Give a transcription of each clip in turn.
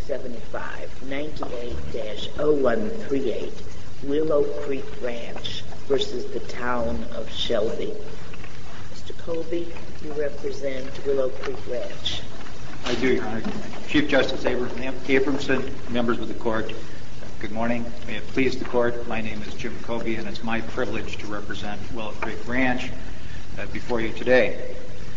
98-0138 Willow Creek Ranch versus the Town of Shelby. Mr. Colby, you represent Willow Creek Ranch. I do, Your Honor. Chief Justice Abramson, members of the court, good morning. May it please the court, my name is Jim Colby, and it's my privilege to represent Willow Creek Ranch before you today.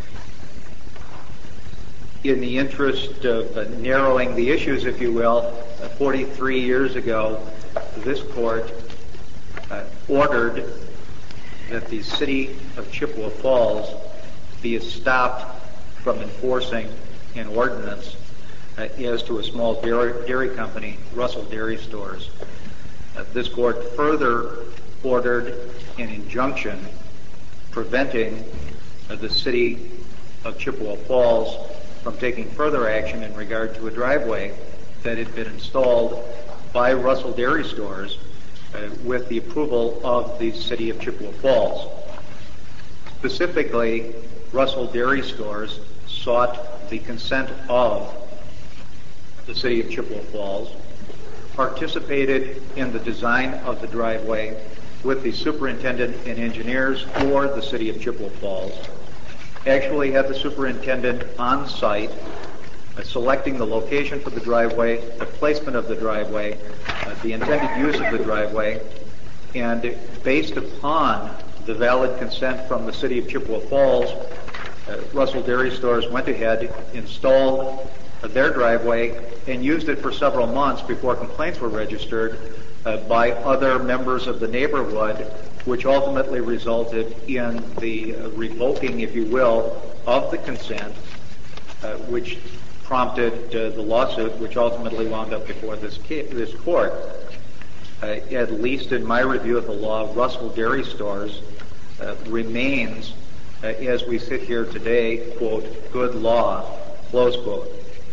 In the interest of narrowing the issues, if you will, 43 years ago, this court ordered that the city of Chippewa Falls be stopped from enforcing an ordinance as to a small dairy company, Russell Dairy Stores. This court further ordered an injunction preventing the city of Chippewa Falls from taking further action in regard to a driveway that had been installed by Russell Dairy Stores with the approval of the city of Chippewa Falls. Specifically, Russell Dairy Stores sought the consent of the city of Chippewa Falls, participated in the design of the driveway with the superintendent and engineers for the city of Chippewa Falls, actually had the superintendent on site selecting the location for the driveway, the placement of the driveway, the intended use of the driveway, and based upon the valid consent from the city of Chippewa Falls, Russell Dairy Stores went ahead, installed their driveway, and used it for several months before complaints were registered by other members of the neighborhood, which ultimately resulted in the revoking, if you will, of the consent, which prompted the lawsuit, which ultimately wound up before this court. At least in my review of the law, Russell Dairy Stores remains, as we sit here today, quote, good law, close quote.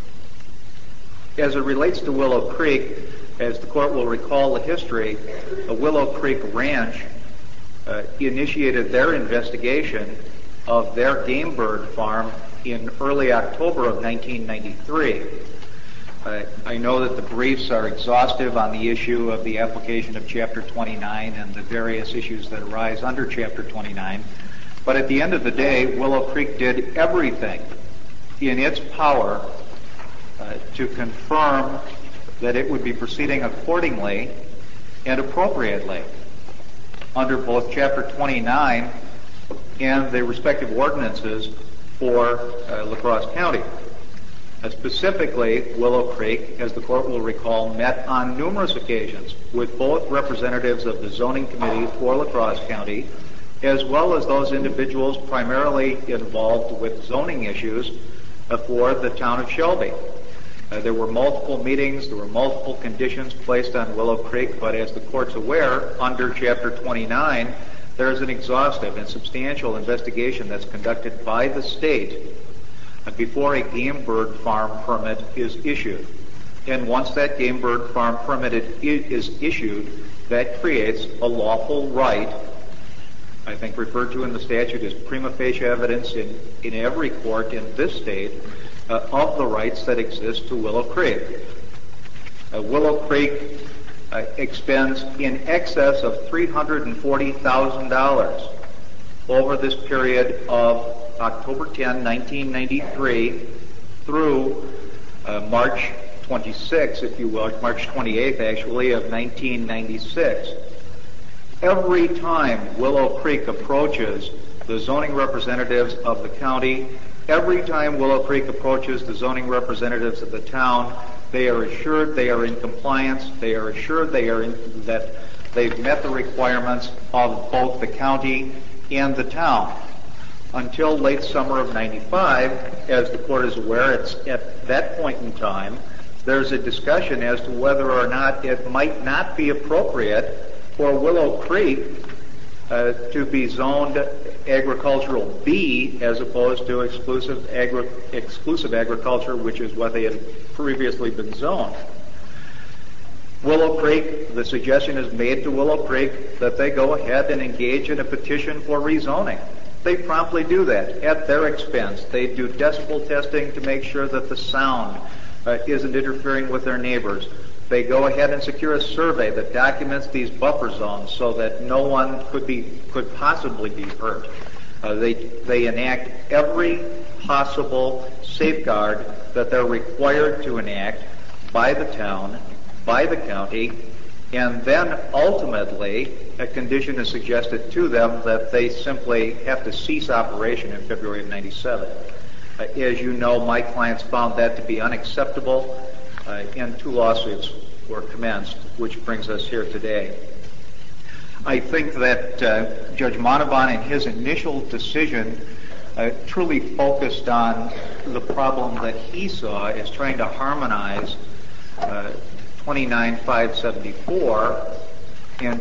As it relates to Willow Creek, as the court will recall the history, Willow Creek Ranch initiated their investigation of their game bird farm in early October of 1993. I know that the briefs are exhaustive on the issue of the application of Chapter 29 and the various issues that arise under Chapter 29, but at the end of the day, Willow Creek did everything in its power to confirm that it would be proceeding accordingly and appropriately under both Chapter 29 and the respective ordinances for La Crosse County. Specifically, Willow Creek, as the court will recall, met on numerous occasions with both representatives of the zoning committee for La Crosse County, as well as those individuals primarily involved with zoning issues for the town of Shelby. There were multiple meetings, there were multiple conditions placed on Willow Creek, but as the court's aware, under Chapter 29, there is an exhaustive and substantial investigation that's conducted by the state before a game bird farm permit is issued. And once that game bird farm permit is issued, that creates a lawful right, I think referred to in the statute as prima facie evidence in every court in this state, of the rights that exist to Willow Creek. Willow Creek expends in excess of $340,000 over this period of October 10, 1993 through March 26, if you will, March 28th actually, of 1996. Every time Willow Creek approaches the zoning representatives of the county, every time Willow Creek approaches the zoning representatives of the town, they are assured they are in compliance, they are assured that they've met the requirements of both the county and the town. Until late summer of 95, as the court is aware, it's at that point in time, there's a discussion as to whether or not it might not be appropriate for Willow Creek to be zoned agricultural B as opposed to exclusive agriculture, which is what they had previously been zoned. Willow Creek, the suggestion is made to Willow Creek that they go ahead and engage in a petition for rezoning. They promptly do that at their expense. They do decibel testing to make sure that the sound isn't interfering with their neighbors. They go ahead and secure a survey that documents these buffer zones so that no one could possibly be hurt. They enact every possible safeguard that they're required to enact by the town, by the county, and then ultimately a condition is suggested to them that they simply have to cease operation in February of 97. As you know, my clients found that to be unacceptable, and 2 lawsuits were commenced, which brings us here today. I think that Judge Montalban in his initial decision truly focused on the problem that he saw as trying to harmonize 29-574 and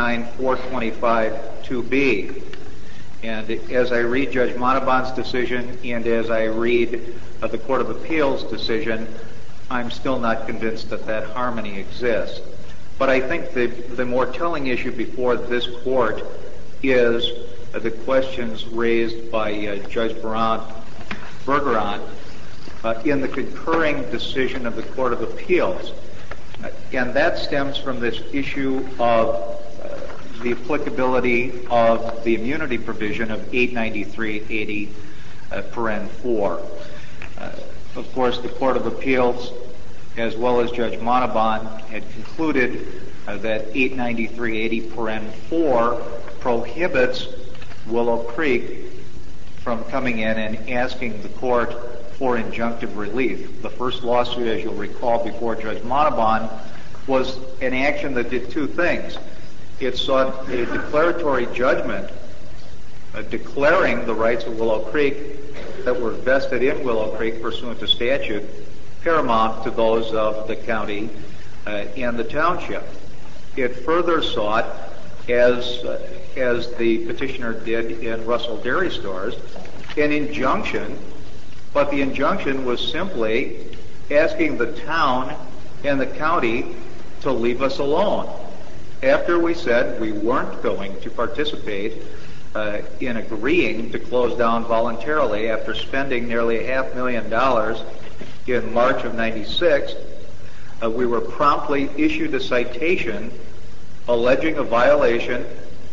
29-425-2B. And as I read Judge Montalban's decision and as I read the Court of Appeals decision, I'm still not convinced that that harmony exists. But I think the more telling issue before this court is the questions raised by Judge Bergeron in the concurring decision of the Court of Appeals. And that stems from this issue of the applicability of the immunity provision of 893-80 paren 4. Of course, the Court of Appeals, as well as Judge Montalban, had concluded that 893-80 paren 4 prohibits Willow Creek from coming in and asking the court for injunctive relief. The first lawsuit, as you'll recall, before Judge Montalban was an action that did 2 things. It sought a declaratory judgment declaring the rights of Willow Creek that were vested in Willow Creek pursuant to statute paramount to those of the county and the township. It further sought, as the petitioner did in Russell Dairy Stores, an injunction, but the injunction was simply asking the town and the county to leave us alone. After we said we weren't going to participate in agreeing to close down voluntarily after spending nearly $500,000 in March of 96, we were promptly issued a citation alleging a violation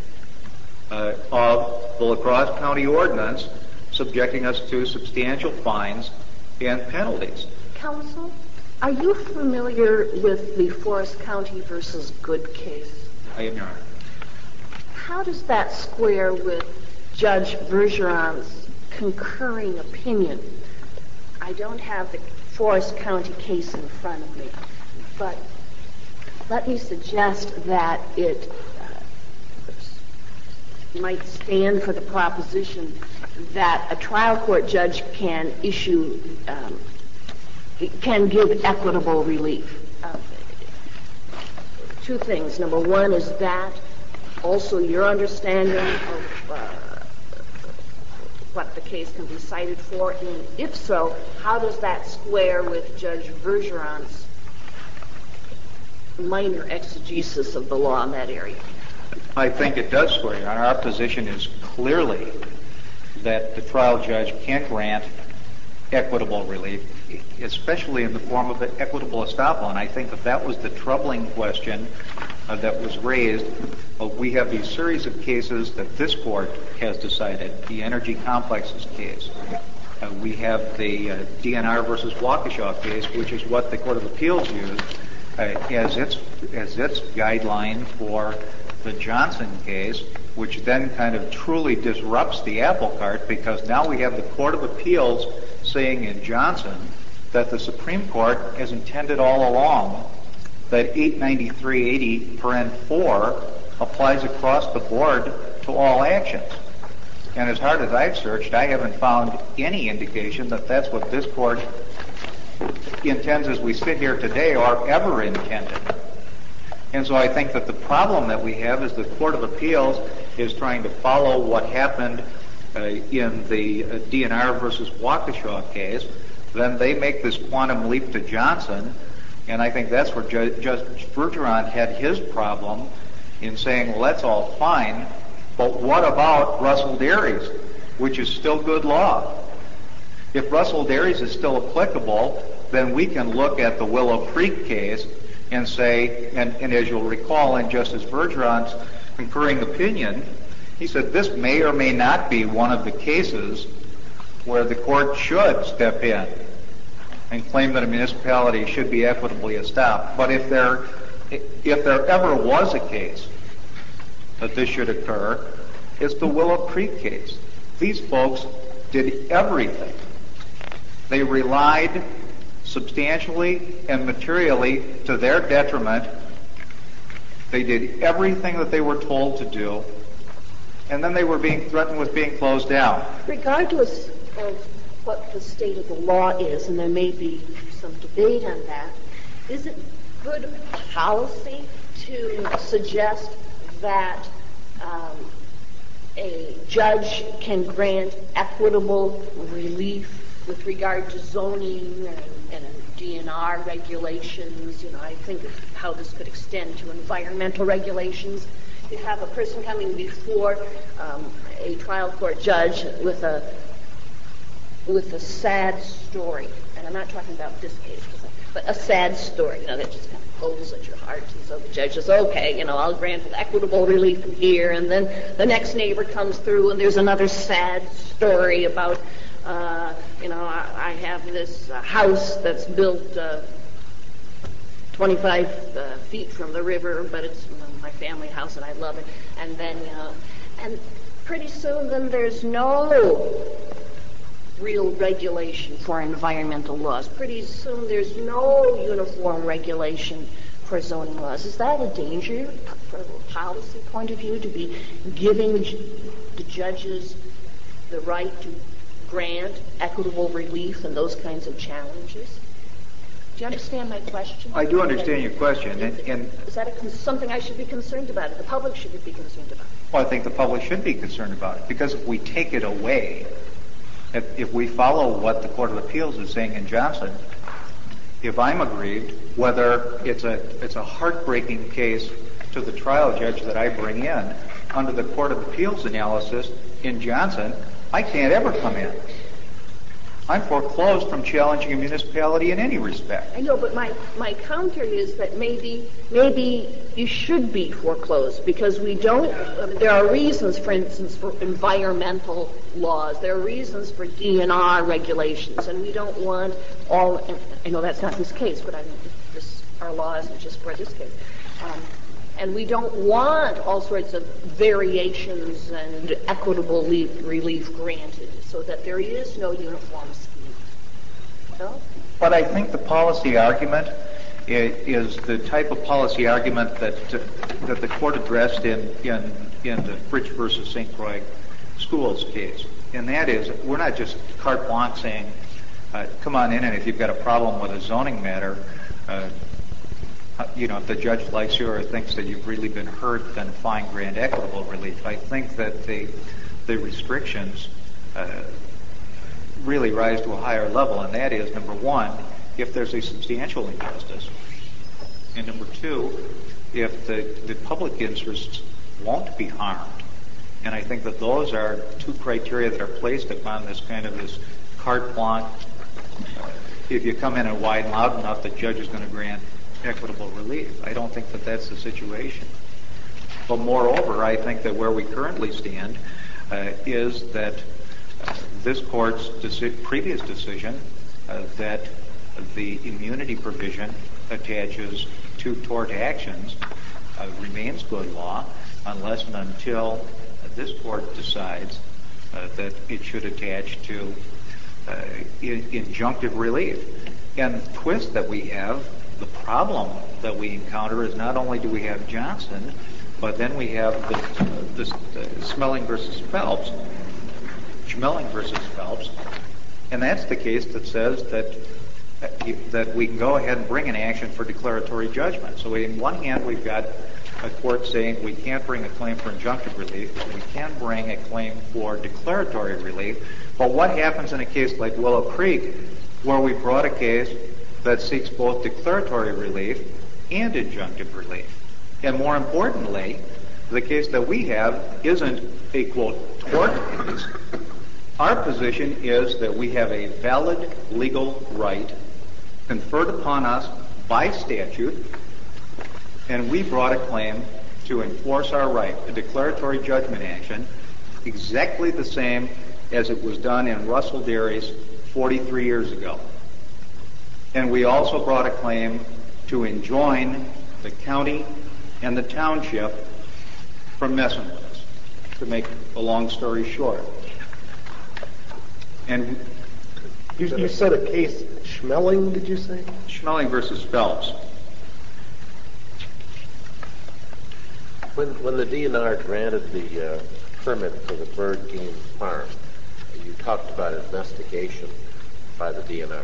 of the La Crosse County ordinance, subjecting us to substantial fines and penalties. Counsel, are you familiar with the Forest County versus Good case? I am, Your Honor. How does that square with Judge Bergeron's concurring opinion? I don't have the Forest County case in front of me, but let me suggest that it might stand for the proposition that a trial court judge can give equitable relief. 2 things. Number 1, is that also your understanding of what the case can be cited for? And if so, how does that square with Judge Bergeron's minor exegesis of the law in that area? I think it does square. Our position is clearly that the trial judge can grant equitable relief, especially in the form of an equitable estoppel. And I think that was the troubling question that was raised. We have these series of cases that this court has decided, the Energy Complexes case. We have the DNR versus Waukesha case, which is what the Court of Appeals used as its guideline for the Johnson case, which then kind of truly disrupts the apple cart, because now we have the Court of Appeals saying in Johnson that the Supreme Court has intended all along that 893-80 paren 4 applies across the board to all actions. And as hard as I've searched, I haven't found any indication that that's what this court intends as we sit here today or ever intended. And so I think that the problem that we have is the Court of Appeals is trying to follow what happened in the DNR versus Waukesha case. Then they make this quantum leap to Johnson, and I think that's where Judge Bergeron had his problem in saying, well, that's all fine, but what about Russell Dairies, which is still good law? If Russell Dairies is still applicable, then we can look at the Willow Creek case and say, and as you'll recall in Justice Bergeron's concurring opinion, he said this may or may not be one of the cases where the court should step in and claim that a municipality should be equitably estopped. But if there ever was a case that this should occur, it's the Willow Creek case. These folks did everything. They relied substantially and materially to their detriment. They did everything that they were told to do, and then they were being threatened with being closed down. Regardless of what the state of the law is, and there may be some debate on that, is it good policy to suggest that a judge can grant equitable relief with regard to zoning and DNR regulations? You know, I think of how this could extend to environmental regulations. You have a person coming before a trial court judge with a sad story, and I'm not talking about this case, but a sad story, you know, that just kind of pulls at your heart. And so the judge says, okay, you know, I'll grant equitable relief in here, and then the next neighbor comes through, and there's another sad story about, you know, I have this house that's built 25 feet from the river, but it's my family house, and I love it. And then, you know, and pretty soon then there's no real regulation for environmental laws. Pretty soon there's no uniform regulation for zoning laws. Is that a danger from a policy point of view, to be giving the judges the right to grant equitable relief and those kinds of challenges? Do you understand my question? I do understand your question. And is that something I should be concerned about? The public should be concerned about? Well, I think the public should be concerned about it, because if we take it away, if we follow what the Court of Appeals is saying in Johnson, if I'm aggrieved, whether it's a heartbreaking case to the trial judge that I bring in, under the Court of Appeals analysis in Johnson, I can't ever come in. I'm foreclosed from challenging a municipality in any respect. I know, but my counter is that maybe you should be foreclosed, because we don't, there are reasons, for instance, for environmental laws. There are reasons for DNR regulations, and we don't want all, I know that's not this case, but I mean, our law isn't just for this case. And we don't want all sorts of variations and equitable relief granted, so that there is no uniform scheme. No? But I think the policy argument is the type of policy argument that the court addressed in the Fritsch versus St. Croix schools case. And that is, we're not just carte blanche saying, come on in, and if you've got a problem with a zoning matter, you know, if the judge likes you or thinks that you've really been hurt, then fine, grant equitable relief. I think that the restrictions really rise to a higher level, and that is, number one, if there's a substantial injustice, and number two, if the public interests won't be harmed. And I think that those are two criteria that are placed upon this kind of this carte blanche. If you come in and widen loud enough, the judge is going to grant equitable relief. I don't think that that's the situation. But moreover, I think that where we currently stand is that this court's previous decision that the immunity provision attaches to tort actions remains good law unless and until this court decides that it should attach to injunctive relief. And the twist that we have, the problem that we encounter, is not only do we have Johnson, but then we have the Schmeling versus Phelps, and that's the case that says that we can go ahead and bring an action for declaratory judgment. So in one hand, we've got a court saying we can't bring a claim for injunctive relief, but we can bring a claim for declaratory relief. But what happens in a case like Willow Creek, where we brought a case that seeks both declaratory relief and injunctive relief? And more importantly, the case that we have isn't a, quote, tort case. Our position is that we have a valid legal right conferred upon us by statute, and we brought a claim to enforce our right, a declaratory judgment action, exactly the same as it was done in Russell Dairies 43 years ago. And we also brought a claim to enjoin the county and the township from messing with us, to make a long story short. And you said a case, Schmeling, did you say? Schmeling versus Phelps. When the DNR granted the permit for the Bird Game Farm, you talked about investigation by the DNR.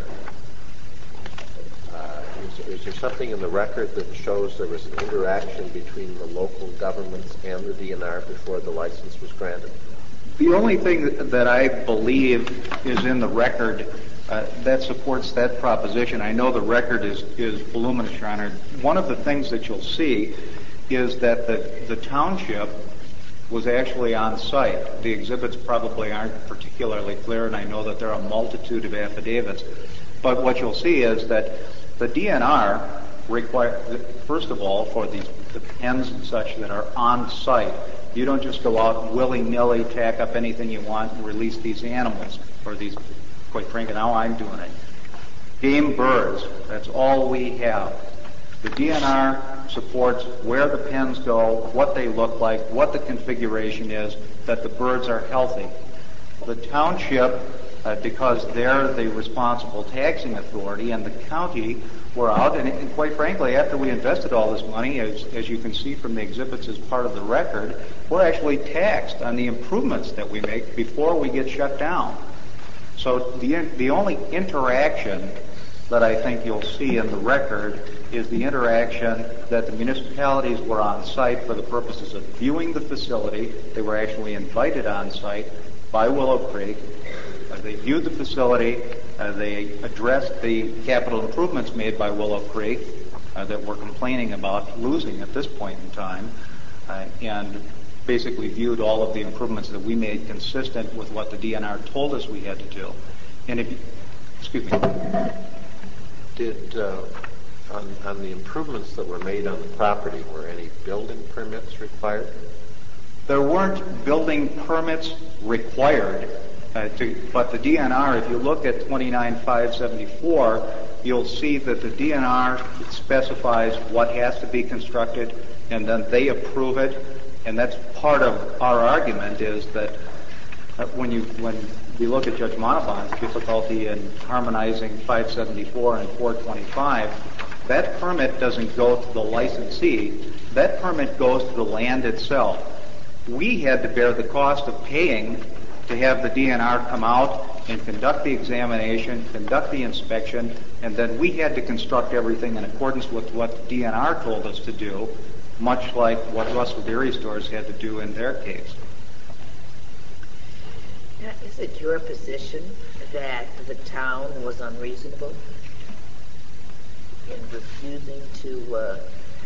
Is there something in the record that shows there was an interaction between the local governments and the DNR before the license was granted? The only thing that I believe is in the record that supports that proposition, I know the record is voluminous, Your Honor. One of the things that you'll see is that the township was actually on site. The exhibits probably aren't particularly clear, and I know that there are a multitude of affidavits. But what you'll see is that the DNR require, first of all, for the pens and such that are on site, you don't just go out willy-nilly, tack up anything you want and release these animals, or these, quite frankly, now I'm doing it. Game birds, that's all we have. The DNR supports where the pens go, what they look like, what the configuration is, that the birds are healthy. The township, because they're the responsible taxing authority, and the county were out, and quite frankly, after we invested all this money, as you can see from the exhibits as part of the record, we're actually taxed on the improvements that we make before we get shut down. So the only interaction that I think you'll see in the record is the interaction that the municipalities were on site for the purposes of viewing the facility. They were actually invited on site by Willow Creek. They viewed the facility. They addressed the capital improvements made by Willow Creek that we're complaining about losing at this point in time, and basically viewed all of the improvements that we made consistent with what the DNR told us we had to do. And if you, excuse me. Did, on the improvements that were made on the property, were any building permits required? There weren't building permits required, but the DNR, if you look at 29574, you'll see that the DNR specifies what has to be constructed, and then they approve it. And that's part of our argument, is that when we look at Judge Montalban's difficulty in harmonizing 574 and 425, that permit doesn't go to the licensee. That permit goes to the land itself. We had to bear the cost of paying to have the DNR come out and conduct the examination, conduct the inspection, and then we had to construct everything in accordance with what the DNR told us to do, much like what Russell Dairy Stores had to do in their case. Now, is it your position that the town was unreasonable in refusing to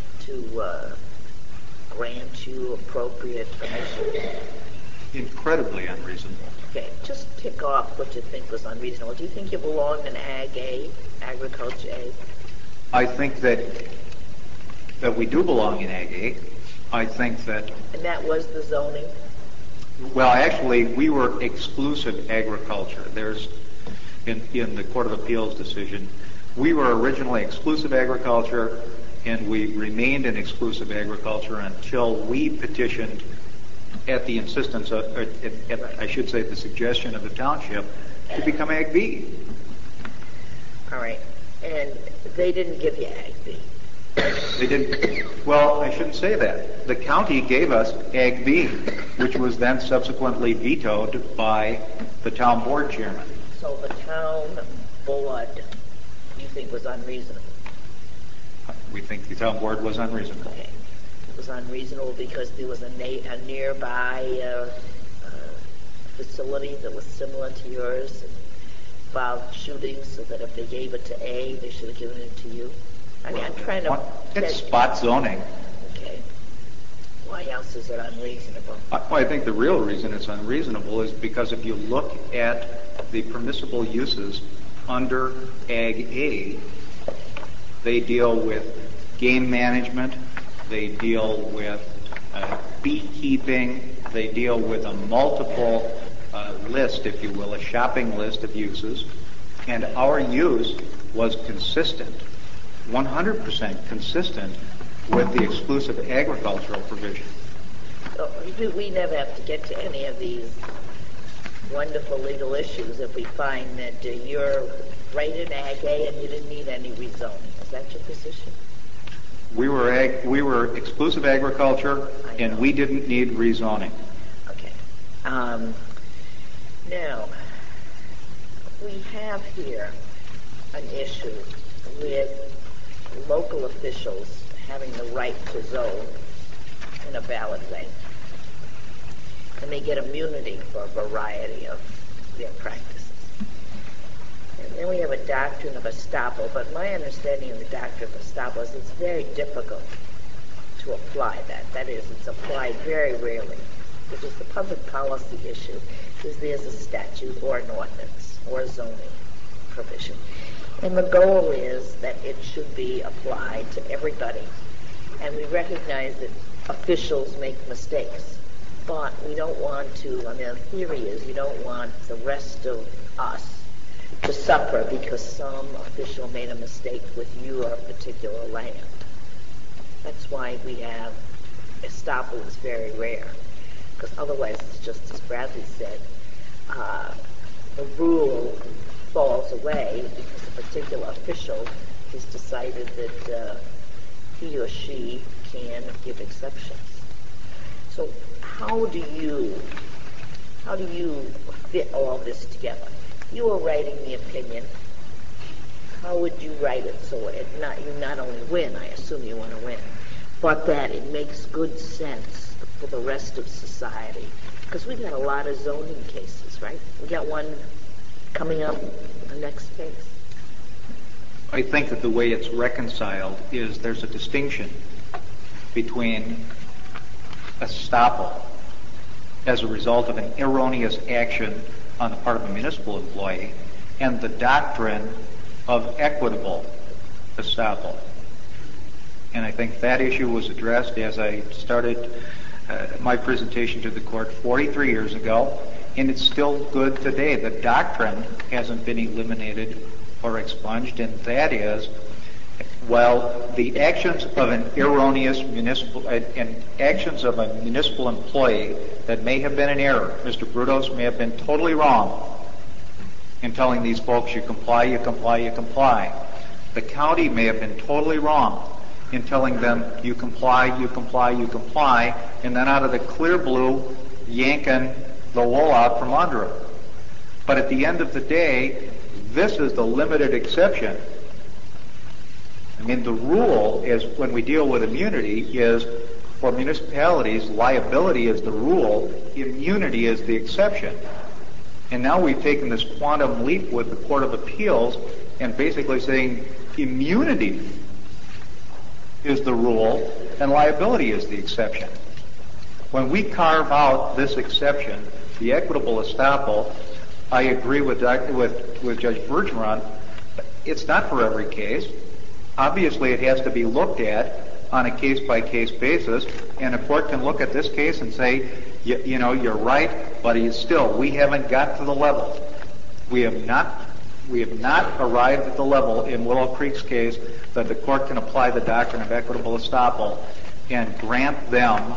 grant you appropriate permission? Incredibly unreasonable. Okay, just tick off what you think was unreasonable. Do you think you belong in Ag A, Agriculture A? I think that we do belong in Ag A. I think that... And that was the zoning? Well, actually, we were exclusive agriculture. There's, in the Court of Appeals decision, we were originally exclusive agriculture, and we remained in exclusive agriculture until we petitioned at the insistence of, I should say, the suggestion of the township to become Ag B. All right. And they didn't give you Ag B? They didn't. Well, I shouldn't say that. The county gave us Ag B, which was then subsequently vetoed by the town board chairman. So the town board, you think, was unreasonable? We think the town board was unreasonable. Okay. It was unreasonable because there was a nearby facility that was similar to yours and filed shootings, so that if they gave it to A, they should have given it to you? I mean, I'm trying to... It's spot zoning. Okay. Why else is it unreasonable? I think the real reason it's unreasonable is because if you look at the permissible uses under Ag A, they deal with game management, they deal with beekeeping, they deal with a multiple list, if you will, a shopping list of uses, and our use was consistent, 100% consistent with the exclusive agricultural provision. So we never have to get to any of these wonderful legal issues if we find that you're right in Ag A and you didn't need any rezoning. Is that your position? We were exclusive agriculture, and we didn't need rezoning. Okay. Now, we have here an issue with local officials having the right to zone in a valid way. And they get immunity for a variety of their practices. And then we have a doctrine of estoppel, but my understanding of the doctrine of estoppel is it's very difficult to apply that. That is, it's applied very rarely, which is the public policy issue, is there's a statute or an ordinance or a zoning provision. And the goal is that it should be applied to everybody. And we recognize that officials make mistakes. But we don't want to, I mean, the theory is you don't want the rest of us to suffer because some official made a mistake with your particular land. That's why we have estoppel is very rare. Because otherwise, it's just as Bradley said, the rule falls away because a particular official has decided that he or she can give exceptions. So how do you fit all this together? You were writing the opinion. How would you write it so you not only win, I assume you want to win, but that it makes good sense for the rest of society? Because we got a lot of zoning cases, right? We got one coming up, the next case. I think that the way it's reconciled is there's a distinction between estoppel as a result of an erroneous action on the part of a municipal employee and the doctrine of equitable estoppel. And I think that issue was addressed as I started my presentation to the court 43 years ago, and it's still good today. The doctrine hasn't been eliminated or expunged, and that is, well, the actions of an erroneous municipal and actions of a municipal employee that may have been an error. Mr. Brutos may have been totally wrong in telling these folks, you comply, you comply, you comply. The county may have been totally wrong in telling them, you comply, you comply, you comply, and then out of the clear blue, yanking the wool out from under it. But at the end of the day, this is the limited exception. I mean, the rule is, when we deal with immunity, is for municipalities, liability is the rule, immunity is the exception. And now we've taken this quantum leap with the Court of Appeals and basically saying immunity is the rule and liability is the exception. When we carve out this exception, the equitable estoppel, I agree with Judge Bergeron, it's not for every case. Obviously, it has to be looked at on a case-by-case basis, and a court can look at this case and say, you know, you're right, but we haven't got to the level. We have not arrived at the level in Willow Creek's case that the court can apply the doctrine of equitable estoppel and grant them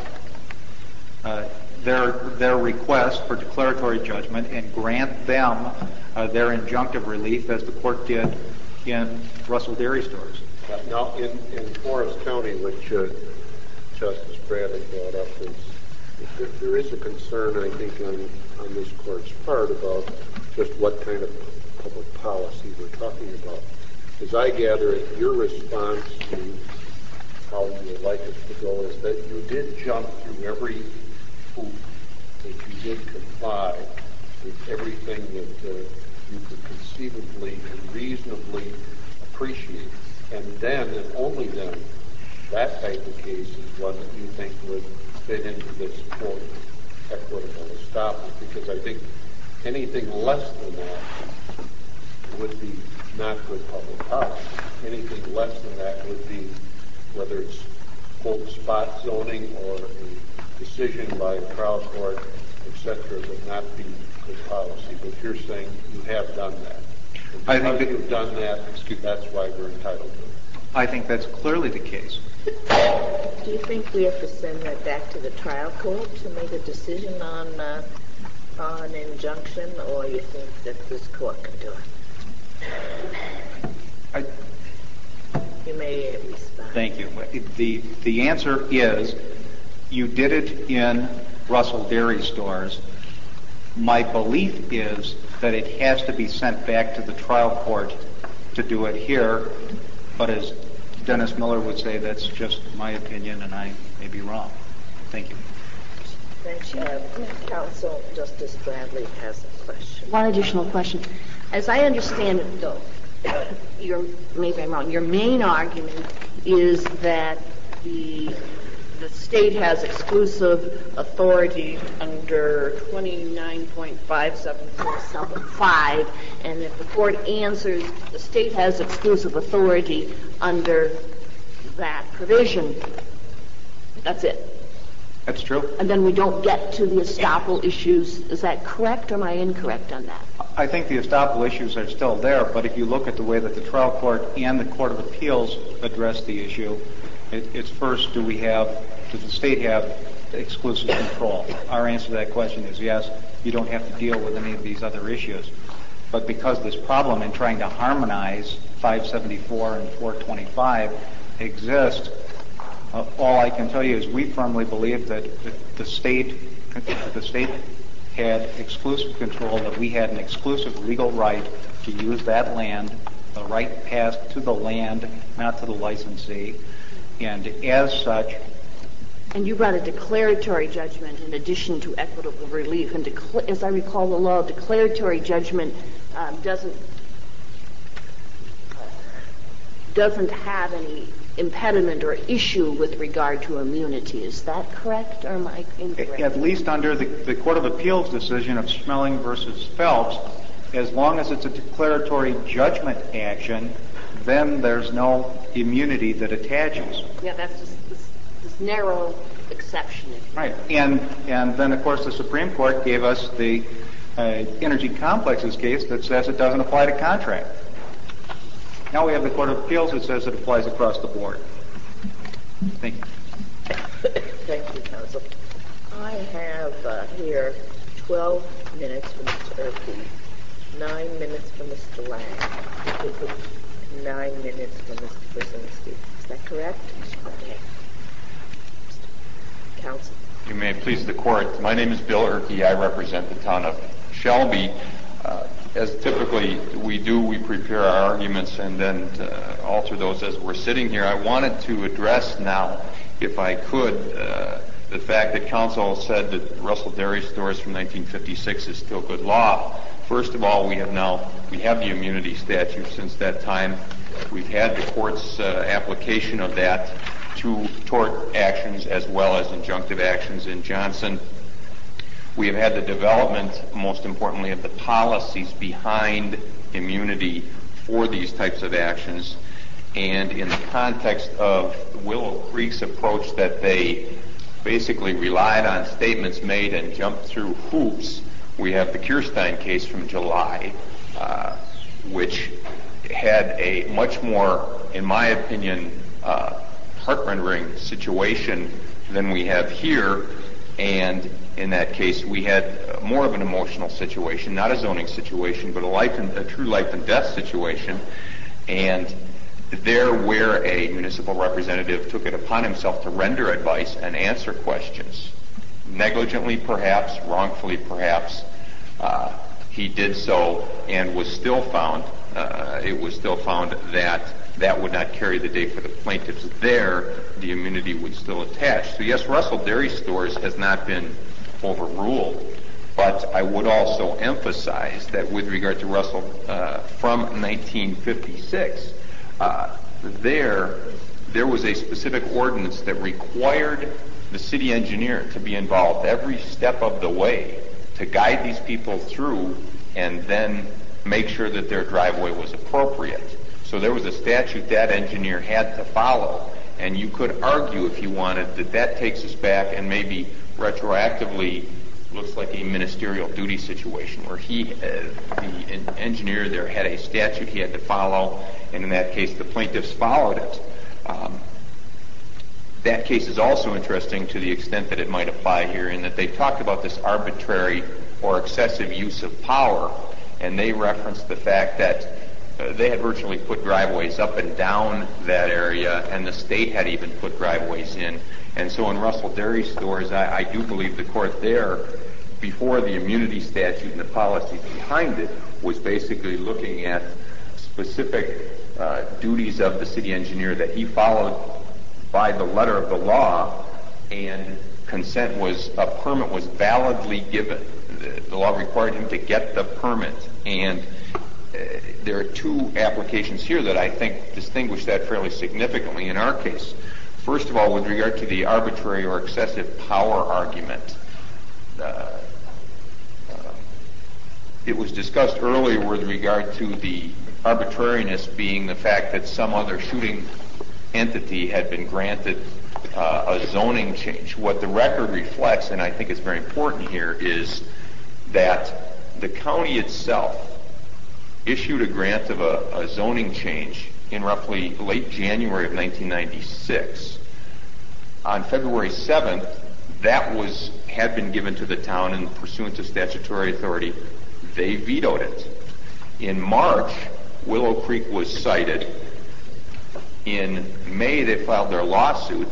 their request for declaratory judgment and grant them their injunctive relief, as the court did in Russell Dairy Stores. Now, in Forest County, which Justice Bradley brought up, there is a concern, I think, on this court's part about just what kind of public policy we're talking about. As I gather it, your response to how you would like us to go is that you did jump through every hoop, that you did comply with everything that you could conceivably and reasonably appreciate. And then, and only then, that type of case is one that you think would fit into this quote equitable estoppel, because I think anything less than that would be not good public policy. Anything less than that would be, whether it's quote spot zoning or a decision by a trial court, etc., would not be good policy. But you're saying you have done that. I think that you've done that, that's why we're entitled to it. I think that's clearly the case. Do you think we have to send that back to the trial court to make a decision on injunction, or you think that this court can do it? You may respond. Thank you. The answer is you did it in Russell Dairy Stores. My belief is that it has to be sent back to the trial court to do it here, but as Dennis Miller would say, that's just my opinion, and I may be wrong. Thank you. Thank you. Counsel, Justice Bradley has a question. One additional question. As I understand it, though, maybe I'm wrong, your main argument is that the state has exclusive authority under 29.57475, and if the court answers the state has exclusive authority under that provision, that's it. That's true. And then we don't get to the estoppel issues. Is that correct, or am I incorrect on that? I think the estoppel issues are still there, but if you look at the way that the trial court and the Court of Appeals address the issue, it's first, does the state have exclusive control? Our answer to that question is yes, you don't have to deal with any of these other issues. But because this problem in trying to harmonize 574 and 425 exists, all I can tell you is we firmly believe that the state had exclusive control, that we had an exclusive legal right to use that land, the right passed to the land, not to the licensee, and as such... And you brought a declaratory judgment in addition to equitable relief, and as I recall the law, declaratory judgment doesn't have any impediment or issue with regard to immunity. Is that correct, or am I incorrect? At least under the Court of Appeals decision of Schmeling versus Phelps, as long as it's a declaratory judgment action, then there's no immunity that attaches. Yeah, that's just this narrow exception. Right. And then, of course, the Supreme Court gave us the Energy Complexes case that says it doesn't apply to contract. Now we have the Court of Appeals that says it applies across the board. Thank you. Thank you, counsel. I have here 12 minutes for Mr. Erke, 9 minutes for Mr. Lang, 9 minutes for Mr. Brzezinski. Is that correct? Okay. Counsel. You may please the court. My name is Bill Erke. I represent the town of Shelby. As typically we do, we prepare our arguments and then alter those as we're sitting here. I wanted to address now, if I could, the fact that counsel said that Russell Dairy Stores from 1956 is still good law. First of all, we have the immunity statute since that time. We've had the court's application of that to tort actions as well as injunctive actions in Johnson. We have had the development, most importantly, of the policies behind immunity for these types of actions. And in the context of Willow Creek's approach that they basically relied on statements made and jumped through hoops, we have the Kirstein case from July, which had a much more, in my opinion, heart-rending situation than we have here. And in that case, we had more of an emotional situation, not a zoning situation, but a true life and death situation. And there where a municipal representative took it upon himself to render advice and answer questions, negligently perhaps, wrongfully perhaps, he did so and was still found, it was still found that that would not carry the day for the plaintiffs. There, the immunity would still attach. So yes, Russell Dairy Stores has not been overruled, but I would also emphasize that with regard to Russell from 1956, there was a specific ordinance that required the city engineer to be involved every step of the way to guide these people through and then make sure that their driveway was appropriate. So there was a statute that engineer had to follow, and you could argue if you wanted that takes us back and maybe retroactively looks like a ministerial duty situation where the engineer there had a statute he had to follow, and in that case the plaintiffs followed it. That case is also interesting to the extent that it might apply here in that they talked about this arbitrary or excessive use of power, and they referenced the fact that they had virtually put driveways up and down that area, and the state had even put driveways in. And so in Russell Dairy Stores, I do believe the court there, before the immunity statute and the policies behind it, was basically looking at specific duties of the city engineer that he followed by the letter of the law, and a permit was validly given. The law required him to get the permit, and there are two applications here that I think distinguish that fairly significantly in our case. First of all, with regard to the arbitrary or excessive power argument, it was discussed earlier with regard to the arbitrariness being the fact that some other shooting entity had been granted a zoning change. What the record reflects, and I think it's very important here, is that the county itself issued a grant of a zoning change in roughly late January of 1996. On February 7th, that had been given to the town, and pursuant to statutory authority, they vetoed it. In March, Willow Creek was cited. In May, they filed their lawsuit,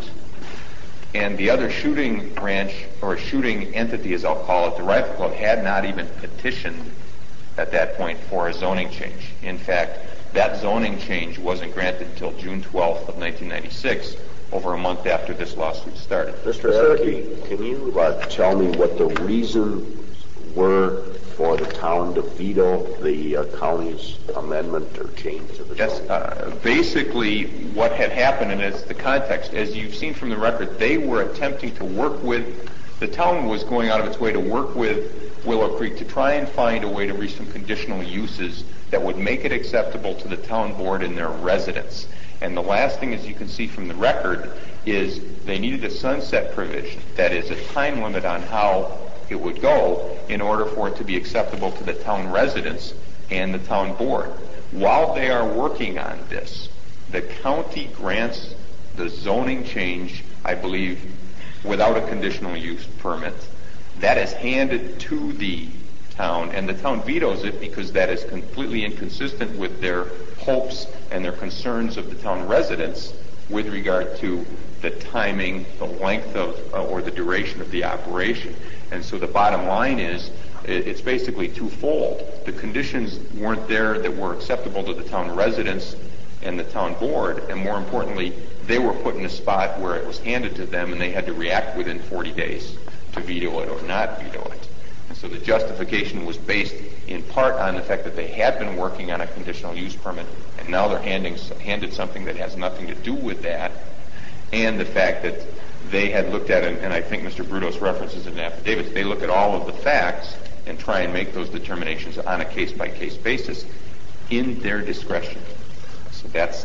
and the other shooting branch, or shooting entity as I'll call it, the Rifle Club, had not even petitioned at that point for a zoning change. In fact, that zoning change wasn't granted until June 12th of 1996, over a month after this lawsuit started. Mr. Erke, can you tell me what the reasons were for the town to veto the county's amendment or change to the zoning? Yes, basically what had happened, and it's the context, as you've seen from the record, they were attempting to work with, the town was going out of its way to work with Willow Creek to try and find a way to reach some conditional uses that would make it acceptable to the town board and their residents. And the last thing, as you can see from the record, is they needed a sunset provision, that is a time limit on how it would go in order for it to be acceptable to the town residents and the town board. While they are working on this, the county grants the zoning change, I believe, without a conditional use permit. That is handed to the town, and the town vetoes it because that is completely inconsistent with their hopes and their concerns of the town residents with regard to the timing, the length of, or the duration of the operation. And so the bottom line is, it's basically twofold. The conditions weren't there that were acceptable to the town residents and the town board, and more importantly, they were put in a spot where it was handed to them and they had to react within 40 days to veto it or not veto it. And so the justification was based in part on the fact that they had been working on a conditional use permit, and now they're handed something that has nothing to do with that, and the fact that they had looked at it, and I think Mr. Brutos references in the affidavits, they look at all of the facts and try and make those determinations on a case-by-case basis in their discretion. So that's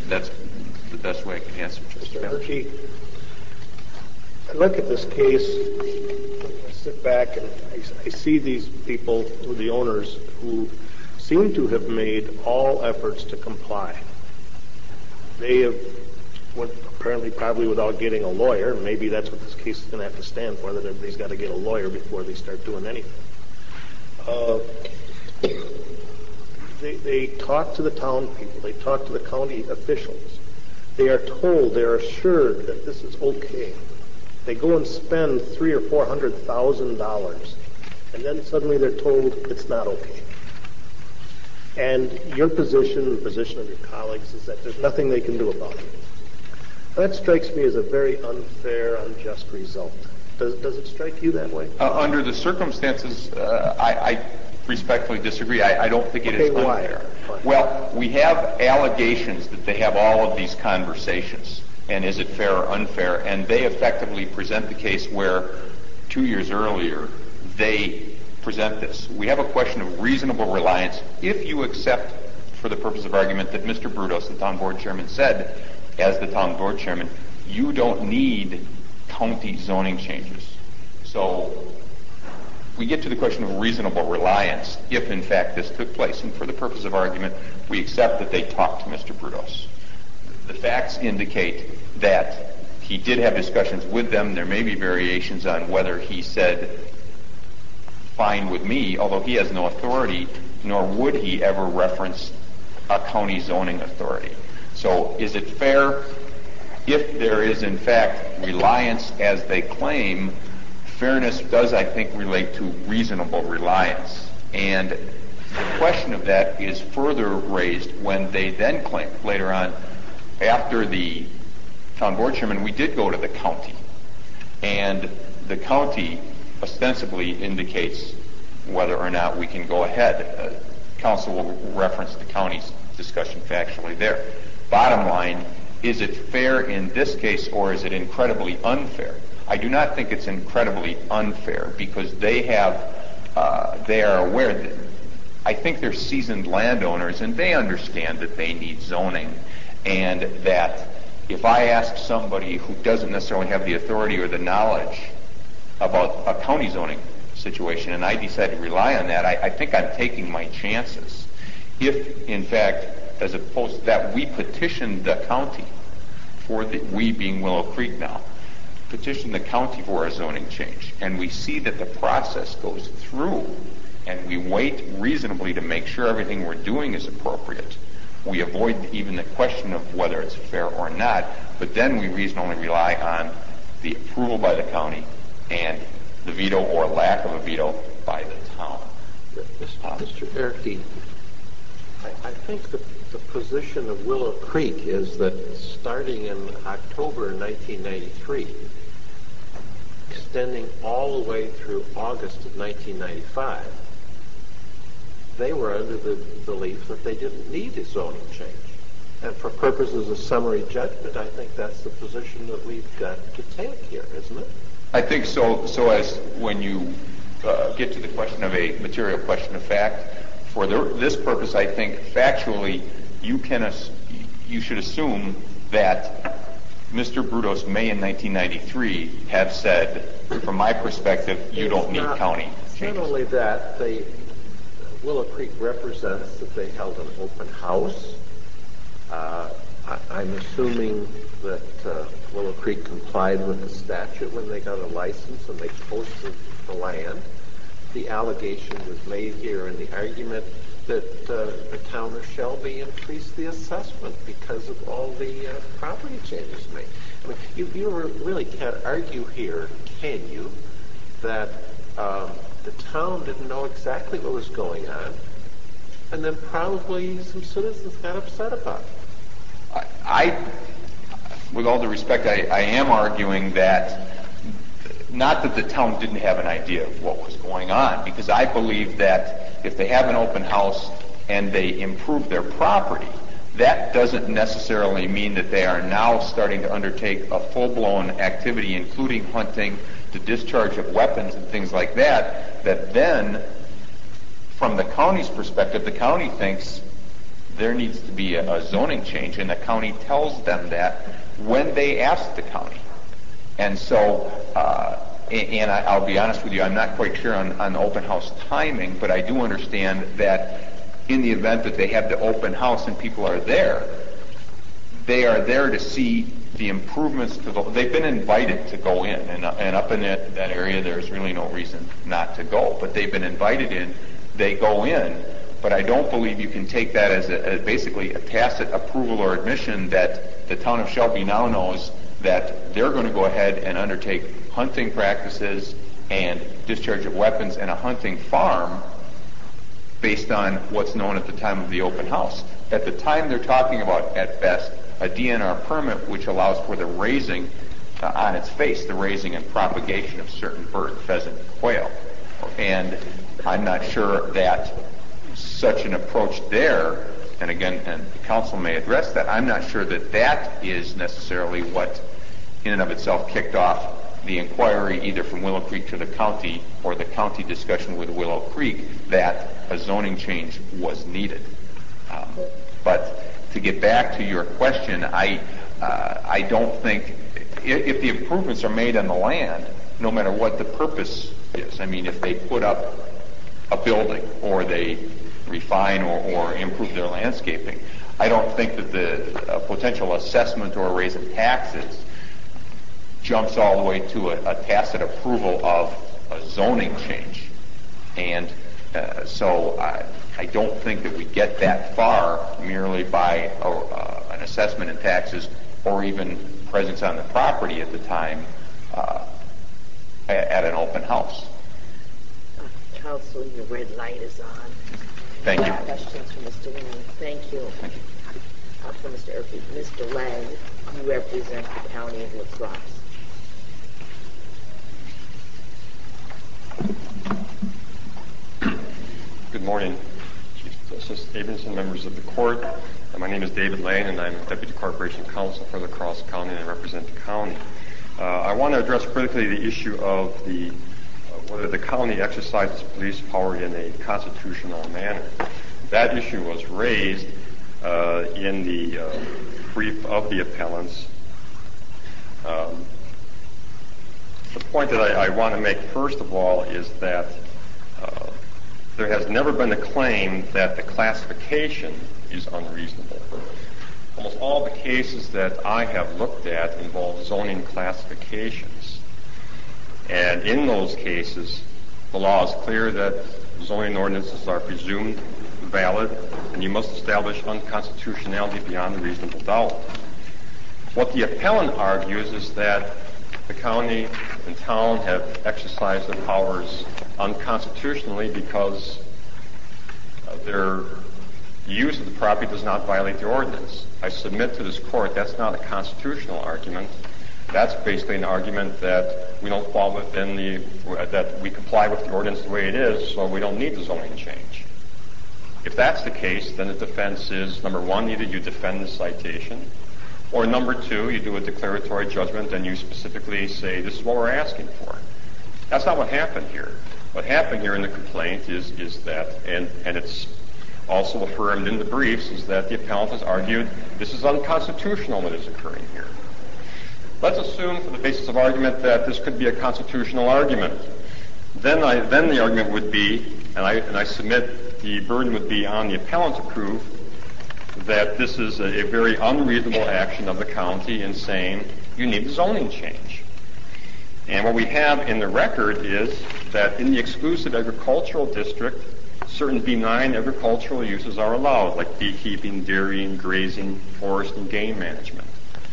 the best way I can answer Mr. Erke, I look at this case, I sit back and I see these people, the owners, who seem to have made all efforts to comply. They have went apparently probably without getting a lawyer. Maybe that's what this case is going to have to stand for, that everybody's got to get a lawyer before they start doing anything. They talk to the town people. They talk to the county officials. They are told, they are assured that this is okay. They go and spend $300,000 or $400,000, and then suddenly they're told it's not okay. And your position, the position of your colleagues, is that there's nothing they can do about it. That strikes me as a very unfair, unjust result. Does it strike you that way? Under the circumstances, I respectfully disagree. I don't think it is unfair. Why? Well, we have allegations that they have all of these conversations. and is it fair or unfair? And they effectively present the case where 2 years earlier they present this. We have a question of reasonable reliance. If you accept, for the purpose of argument, that Mr. Brudos, the town board chairman, said, as the town board chairman, you don't need county zoning changes. So we get to the question of reasonable reliance if, in fact, this took place. And for the purpose of argument, we accept that they talked to Mr. Brudos. The facts indicate that he did have discussions with them. There may be variations on whether he said, fine with me, although he has no authority, nor would he ever reference a county zoning authority. So is it fair? If there is, in fact, reliance as they claim, fairness does, I think, relate to reasonable reliance. And the question of that is further raised when they then claim, later on, after the town board chairman, we did go to the county. And the county ostensibly indicates whether or not we can go ahead. Council will reference the county's discussion factually there. Bottom line, is it fair in this case or is it incredibly unfair? I do not think it's incredibly unfair because they are aware that I think they're seasoned landowners and they understand that they need zoning, and that if I ask somebody who doesn't necessarily have the authority or the knowledge about a county zoning situation and I decide to rely on that, I think I'm taking my chances. If, in fact, as opposed to that, we petitioned the county for we being Willow Creek now, petition the county for a zoning change, and we see that the process goes through, and we wait reasonably to make sure everything we're doing is appropriate. We avoid even the question of whether it's fair or not, but then we reasonably rely on the approval by the county and the veto or lack of a veto by the town. Mr. Erke, I think the position of Willow Creek is that starting in October 1993, extending all the way through August of 1995, they were under the belief that they didn't need a zoning change. And for purposes of summary judgment, I think that's the position that we've got to take here, isn't it? I think so. So as when you get to the question of a material question of fact, for this purpose, I think factually you should assume that Mr. Brudos may in 1993 have said, from my perspective, you don't need county changes. Not only that, Willow Creek represents that they held an open house. I'm assuming that Willow Creek complied with the statute when they got a license and they posted the land. The allegation was made here in the argument that the town of Shelby increased the assessment because of all the property changes made. I mean, you really can't argue here, can you, that the town didn't know exactly what was going on, and then probably some citizens got upset about it. With all due respect, I am arguing that not that the town didn't have an idea of what was going on, because I believe that if they have an open house and they improve their property, that doesn't necessarily mean that they are now starting to undertake a full-blown activity, including hunting, the discharge of weapons and things like that, that then, from the county's perspective, the county thinks there needs to be a zoning change, and the county tells them that when they ask the county. And so, and I'll be honest with you, I'm not quite sure on the open house timing, but I do understand that in the event that they have the open house and people are there, they are there to see the improvements to they've been invited to go in, and up in that area there's really no reason not to go, but they've been invited in, they go in. But I don't believe you can take that as basically a tacit approval or admission that the town of Shelby now knows that they're going to go ahead and undertake hunting practices and discharge of weapons and a hunting farm based on what's known at the time of the open house. At the time they're talking about, at best, a DNR permit which allows for the raising, on its face, the raising and propagation of certain bird, pheasant, quail. And I'm not sure that such an approach there and again, and the council may address that, I'm not sure that that is necessarily what in and of itself kicked off the inquiry either from Willow Creek to the county or the county discussion with Willow Creek that a zoning change was needed. But to get back to your question, I don't think, if the improvements are made on the land, no matter what the purpose is, I mean, if they put up a building or they refine or improve their landscaping, I don't think that the potential assessment or raise in taxes jumps all the way to a tacit approval of a zoning change. And so I don't think that we get that far merely by an assessment in taxes or even presence on the property at the time at an open house. Council, your red light is on. Thank you. Questions for Mr. Lang? Thank you. Thank you. For Mr. Urquhart. Mr. Lang, you represent the county of La Crosse. Good morning, Chief Justice Abramson, members of the court. My name is David Lane, and I'm Deputy Corporation Counsel for La Crosse County, and I represent the county. I want to address critically the issue of whether the county exercises police power in a constitutional manner. That issue was raised in the brief of the appellants. The point that I want to make first of all is that there has never been a claim that the classification is unreasonable. Almost all the cases that I have looked at involve zoning classifications. And in those cases, the law is clear that zoning ordinances are presumed valid, and you must establish unconstitutionality beyond a reasonable doubt. What the appellant argues is that the county and town have exercised their powers unconstitutionally because their use of the property does not violate the ordinance. I submit to this court that's not a constitutional argument. That's basically an argument that we don't fall within that we comply with the ordinance the way it is, so we don't need the zoning change. If that's the case, then the defense is, number one, either you defend the citation, or number two, you do a declaratory judgment and you specifically say, this is what we're asking for. That's not what happened here. What happened here in the complaint is that, and it's also affirmed in the briefs, is that the appellant has argued this is unconstitutional what is occurring here. Let's assume for the basis of argument that this could be a constitutional argument. Then the argument would be, and I submit the burden would be on the appellant to prove that this is a very unreasonable action of the county in saying you need a zoning change. And what we have in the record is that in the exclusive agricultural district, certain benign agricultural uses are allowed, like beekeeping, dairying, grazing, forest, and game management.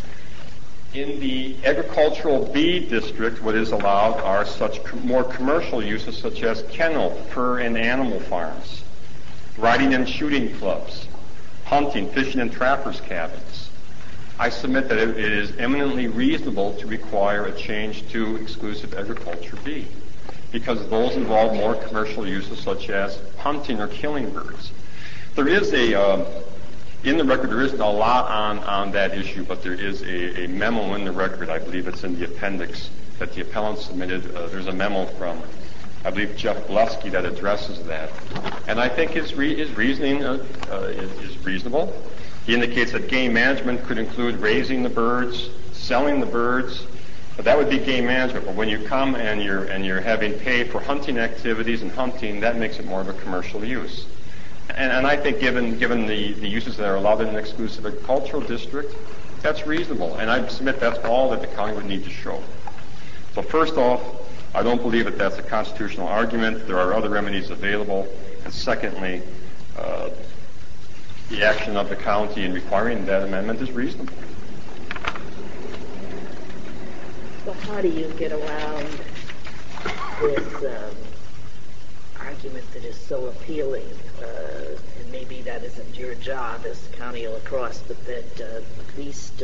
In the agricultural B district, what is allowed are such more commercial uses such as kennel, fur, and animal farms, riding and shooting clubs, hunting, fishing, and trappers' cabins. I submit that it is eminently reasonable to require a change to exclusive agriculture B, because those involve more commercial uses such as hunting or killing birds. There is in the record, there isn't a lot on that issue, but there is a memo in the record, I believe it's in the appendix, that the appellant submitted. There's a memo from, I believe, Jeff Blusky that addresses that. And I think his reasoning is reasonable. He indicates that game management could include raising the birds, selling the birds, but that would be game management. But when you come and you're having paid for hunting activities and hunting, that makes it more of a commercial use. And I think given the uses that are allowed in an exclusive agricultural district, that's reasonable. And I submit that's all that the county would need to show. So first off, I don't believe that that's a constitutional argument. There are other remedies available. And secondly, the action of the county in requiring that amendment is reasonable. So how do you get around this argument that is so appealing, and maybe that isn't your job as County of La Crosse, but that at least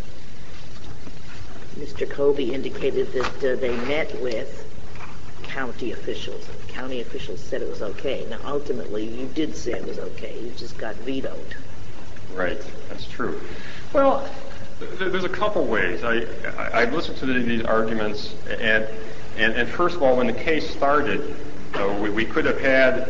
Mr. Colby indicated that they met with county officials. County officials said it was okay. Now, ultimately, you did say it was okay. You just got vetoed. Right, that's true. Well, there's a couple ways. I've listened to these arguments, and first of all, when the case started, we could have had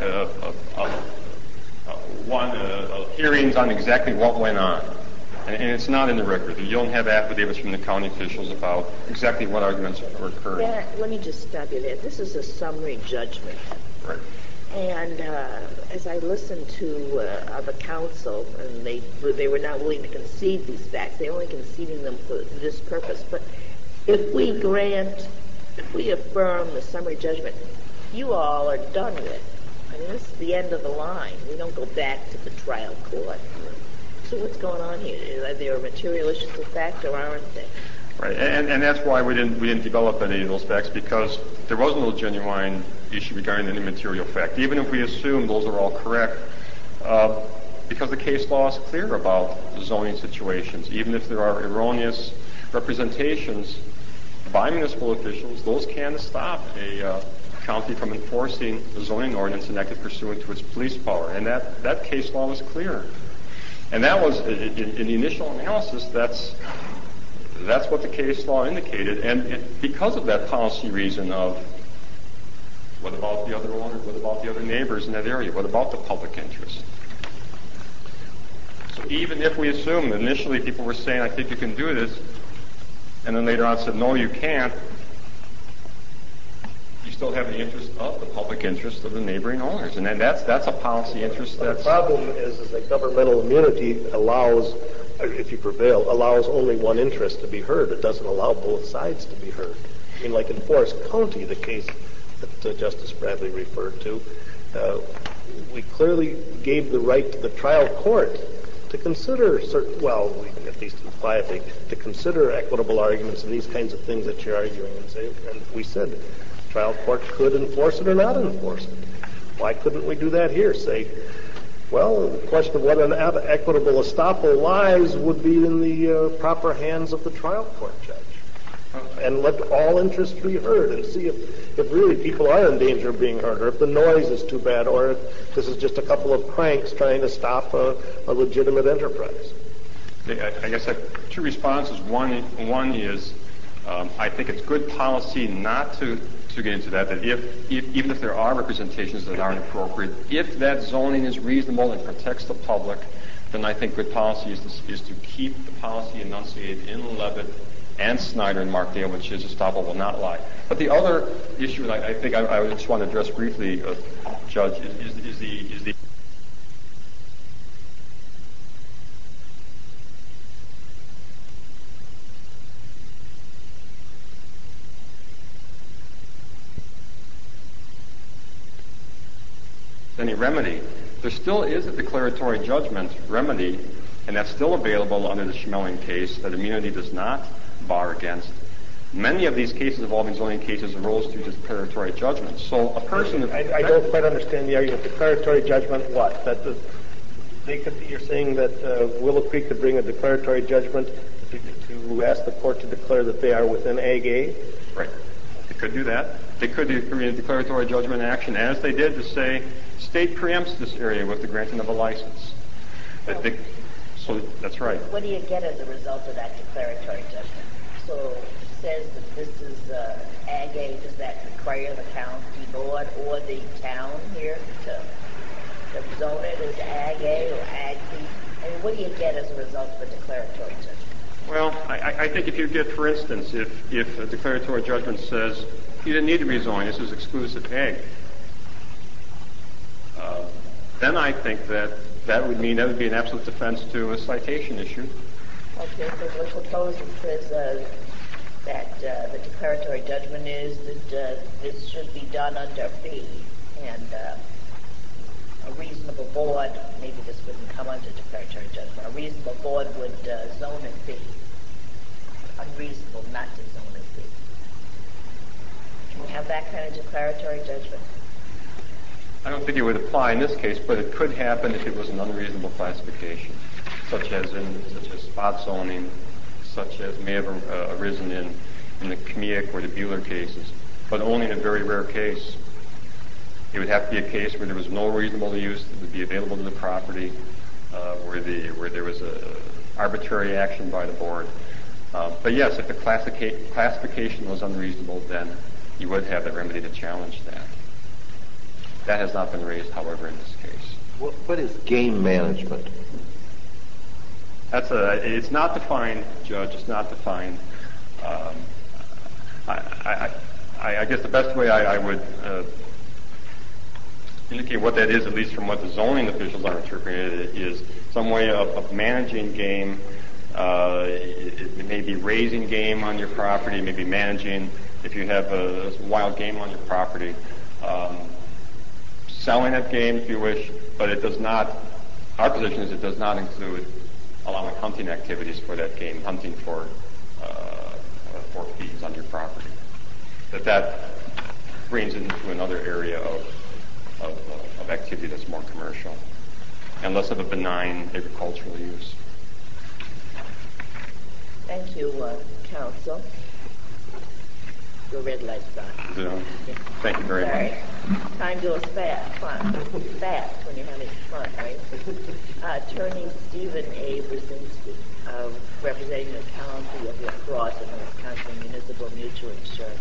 hearings on exactly what went on. And it's not in the record. You don't have affidavits from the county officials about exactly what arguments were occurring. Yeah, let me just stop you there. This is a summary judgment. Right. And as I listened to other counsel, and they were not willing to concede these facts. They're only conceding them for this purpose. But if we affirm the summary judgment, you all are done with. I mean, this is the end of the line. We don't go back to the trial court. So what's going on here? Are there material issues of fact, or aren't they? Right, and that's why we didn't develop any of those facts, because there was no genuine issue regarding any material fact. Even if we assume those are all correct, because the case law is clear about zoning situations. Even if there are erroneous representations by municipal officials, those can stop a county from enforcing the zoning ordinance enacted pursuant to its police power. And that case law was clear. And that was, in the initial analysis, that's what the case law indicated. And because of that policy reason of what about the other owners, what about the other neighbors in that area, what about the public interest? So even if we assume that initially people were saying, I think you can do this, and then later on said, no, you can't, you still have the interest of the public interest of the neighboring owners. And then that's a policy interest. The problem is that governmental immunity allows, if you prevail, allows only one interest to be heard. It doesn't allow both sides to be heard. I mean, like in Forest County, the case that Justice Bradley referred to, we clearly gave the right to the trial court to consider at least quietly, to consider equitable arguments and these kinds of things that you're arguing. And we said, trial court could enforce it or not enforce it. Why couldn't we do that here? Say, well, the question of whether an equitable estoppel lies would be in the proper hands of the trial court judge. And let all interests be heard and see if really people are in danger of being hurt, or if the noise is too bad, or if this is just a couple of cranks trying to stop a legitimate enterprise. I guess I have two responses. One is I think it's good policy not to get into that even if there are representations that aren't appropriate, if that zoning is reasonable and protects the public, then I think good policy is to keep the policy enunciated in Levitt and Snyder and Markdale, which is estoppel will not lie. But the other issue that I think I just want to address briefly, Judge, is the any remedy. There still is a declaratory judgment remedy, and that's still available under the Schmeling case that immunity does not bar against. Many of these cases involving zoning cases arose through declaratory judgment. So a person... I don't quite understand the argument. Declaratory judgment what? You're saying that Willow Creek could bring a declaratory judgment to ask the court to declare that they are within Ag A? Right. They could do that. They could bring a declaratory judgment action, as they did, to say state preempts this area with the granting of a license. So that's right. What do you get as a result of that declaratory judgment? So it says that this is Ag A. Does that require the county board or the town here to zone it as Ag A or Ag B? I mean, what do you get as a result of a declaratory judgment? Well, I think if you get, for instance, if a declaratory judgment says you didn't need to rezone, this is exclusive Ag, then I think that would be an absolute defense to a citation issue. Okay, so let's suppose it says that the declaratory judgment is that this should be done under B, and a reasonable board, maybe this wouldn't come under declaratory judgment, a reasonable board would zone it B. Unreasonable not to zone it B. Can we have that kind of declaratory judgment? I don't think it would apply in this case, but it could happen if it was an unreasonable classification, such as spot zoning, such as may have arisen in the Kamiak or the Buehler cases, but only in a very rare case. It would have to be a case where there was no reasonable use that would be available to the property, where there was a arbitrary action by the board. But yes, if the classification was unreasonable, then you would have the remedy to challenge that. That has not been raised, however, in this case. What is game management? It's not defined, Judge. It's not defined. I guess the best way I would indicate what that is, at least from what the zoning officials are interpreting it, is some way of managing game. It may be raising game on your property, maybe managing, if you have a wild game on your property, selling that game if you wish, but it does not, our position is it does not include allowing hunting activities for that game, hunting for fees on your property. That brings it into another area of activity that's more commercial and less of a benign agricultural use. Thank you, counsel. Your red light's on. Yeah. Thank you very much. Time goes fast when you're having fun, right? Attorney Stephen A. Brzezinski, representing the County of La Crosse and the Wisconsin Municipal Mutual Insurance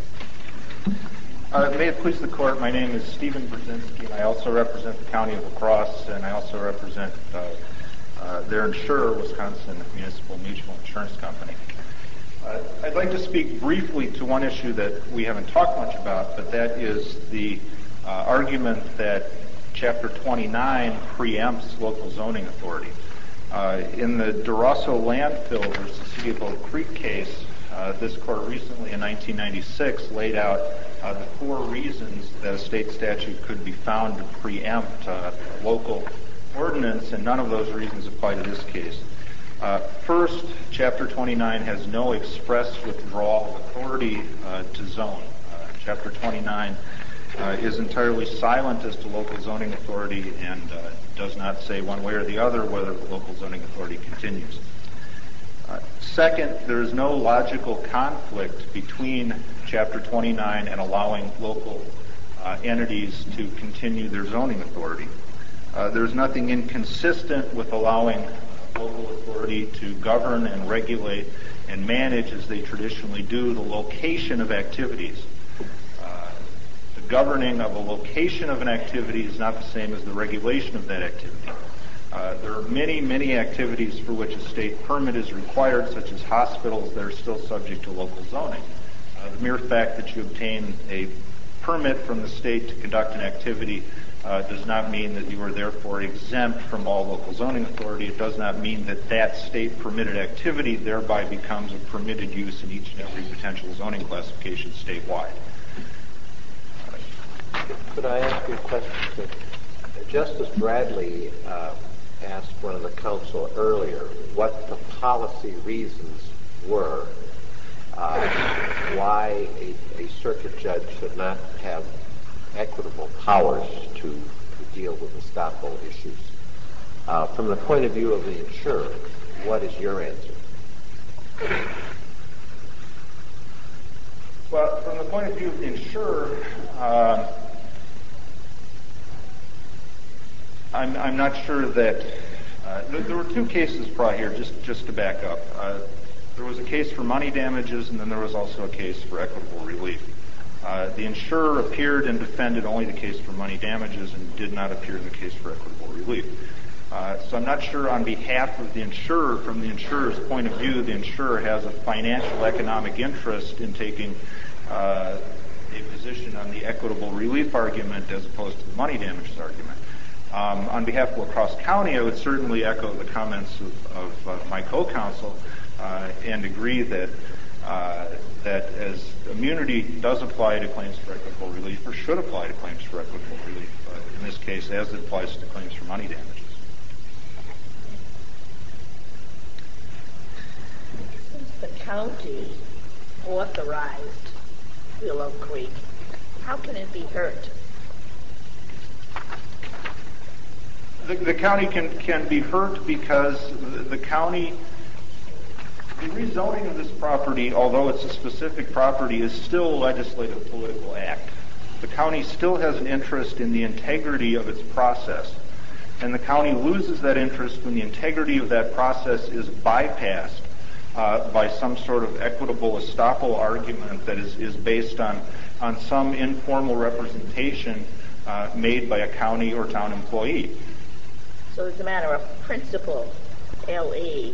Company. May it please the Court, my name is Stephen Brzezinski, and I also represent the County of La Crosse, and I also represent their insurer, Wisconsin Municipal Mutual Insurance Company. I'd like to speak briefly to one issue that we haven't talked much about, but that is the argument that Chapter 29 preempts local zoning authority. In the DeRosso landfill versus City of Oak Creek case, this Court recently in 1996 laid out the 4 reasons that a state statute could be found to preempt local ordinance, and none of those reasons apply to this case. First, Chapter 29 has no express withdrawal of authority to zone. Chapter 29 is entirely silent as to local zoning authority and does not say one way or the other whether the local zoning authority continues. Second, there is no logical conflict between Chapter 29 and allowing local entities to continue their zoning authority. There's nothing inconsistent with allowing local authority to govern and regulate and manage, as they traditionally do, the location of activities. The governing of a location of an activity is not the same as the regulation of that activity. There are many, many activities for which a state permit is required, such as hospitals, that are still subject to local zoning. The mere fact that you obtain a permit from the state to conduct an activity does not mean that you are therefore exempt from all local zoning authority. It does not mean that that state-permitted activity thereby becomes a permitted use in each and every potential zoning classification statewide. Could I ask you a question? Justice Bradley asked one of the counsel earlier what the policy reasons were why a circuit judge should not have equitable powers to deal with estoppel issues. From the point of view of the insurer, what is your answer? Well, from the point of view of the insurer, I'm not sure that there were 2 cases brought here, just to back up. There was a case for money damages, and then there was also a case for equitable relief. The insurer appeared and defended only the case for money damages and did not appear in the case for equitable relief. So I'm not sure on behalf of the insurer, from the insurer's point of view, the insurer has a financial economic interest in taking a position on the equitable relief argument as opposed to the money damages argument. On behalf of La Crosse County, I would certainly echo the comments of my co-counsel and agree that as immunity does apply to claims for equitable relief, or should apply to claims for equitable relief, in this case, as it applies to claims for money damages. Since the county authorized Willow Creek, how can it be hurt? The county can be hurt because the county, the rezoning of this property, although it's a specific property, is still a legislative political act. The county still has an interest in the integrity of its process. And the county loses that interest when the integrity of that process is bypassed by some sort of equitable estoppel argument that is based on some informal representation made by a county or town employee. So it's a matter of principle, L-E,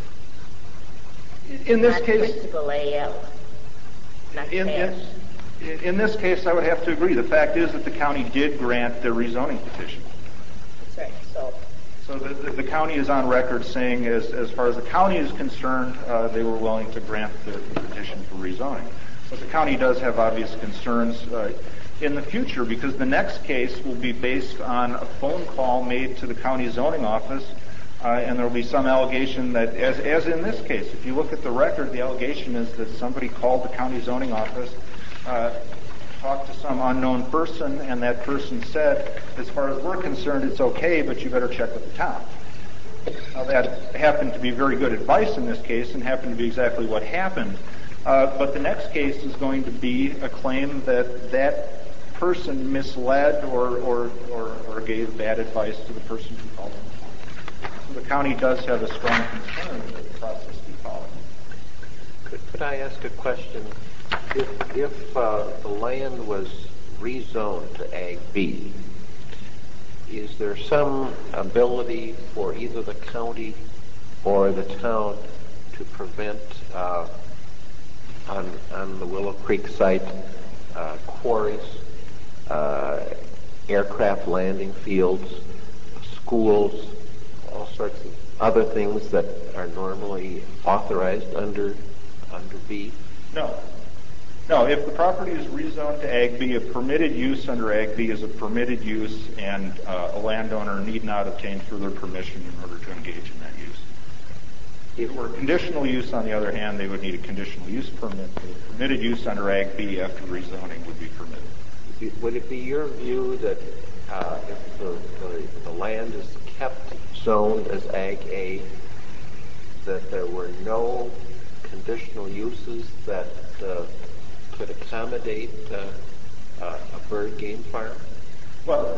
in this not case, principle, A-L, not cash. in this case, I would have to agree. The fact is that the county did grant their rezoning petition. That's right. So the county is on record saying, as far as the county is concerned, they were willing to grant the petition for rezoning. But the county does have obvious concerns in the future, because the next case will be based on a phone call made to the county zoning office, and there will be some allegation that, as in this case, if you look at the record, the allegation is that somebody called the county zoning office, talked to some unknown person, and that person said, as far as we're concerned, it's okay, but you better check with the town. Now, that happened to be very good advice in this case, and happened to be exactly what happened. But the next case is going to be a claim that that person misled or gave bad advice to the person who called them. So the county does have a strong concern that the process be followed. Could I ask a question? If the land was rezoned to Ag B, is there some ability for either the county or the town to prevent on the Willow Creek site quarries, aircraft landing fields, schools, all sorts of other things that are normally authorized under B? No, if the property is rezoned to Ag B, a permitted use under Ag B is a permitted use, and a landowner need not obtain further permission in order to engage in that use. If it were conditional use, on the other hand, they would need a conditional use permit. The permitted use under Ag B after rezoning would be permitted. Would it be your view that if the land is kept zoned as Ag A, that there were no conditional uses that could accommodate a bird game farm? Well,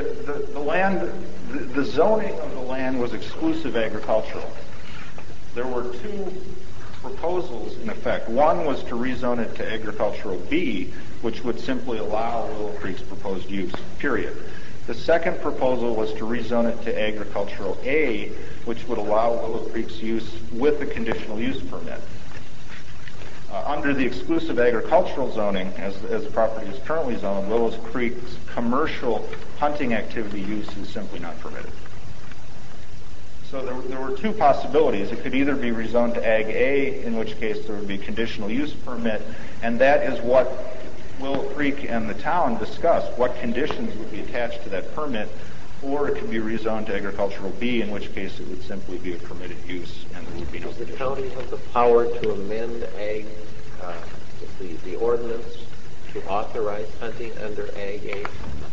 the zoning of the land was exclusive agricultural. There were two proposals in effect. One was to rezone it to agricultural B, which would simply allow Willow Creek's proposed use, period. The second proposal was to rezone it to agricultural A, which would allow Willow Creek's use with a conditional use permit. Under the exclusive agricultural zoning, as the property is currently zoned, Willow Creek's commercial hunting activity use is simply not permitted. So there were two possibilities. It could either be rezoned to Ag A, in which case there would be a conditional use permit, and that is what Willow Creek and the town discussed, what conditions would be attached to that permit, or it could be rezoned to agricultural B, in which case it would simply be a permitted use and there would be no Does the conditions. county have the power to amend the ordinance to authorize hunting under Ag A?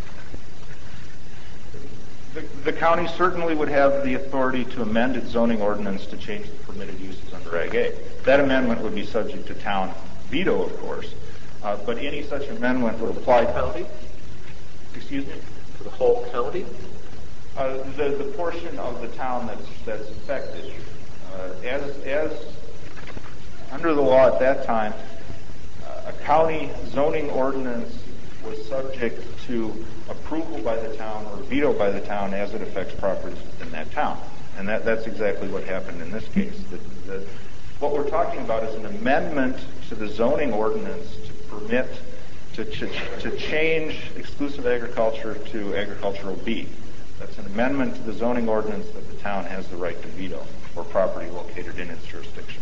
The county certainly would have the authority to amend its zoning ordinance to change the permitted uses under Ag A. That amendment would be subject to town veto, of course, but any such amendment would apply to... County? Excuse me? To the whole county? The portion of the town that's affected. As under the law at that time, a county zoning ordinance was subject to approval by the town or veto by the town as it affects properties within that town. And that's exactly what happened in this case. What we're talking about is an amendment to the zoning ordinance to permit to change exclusive agriculture to agricultural B. That's an amendment to the zoning ordinance that the town has the right to veto for property located in its jurisdiction.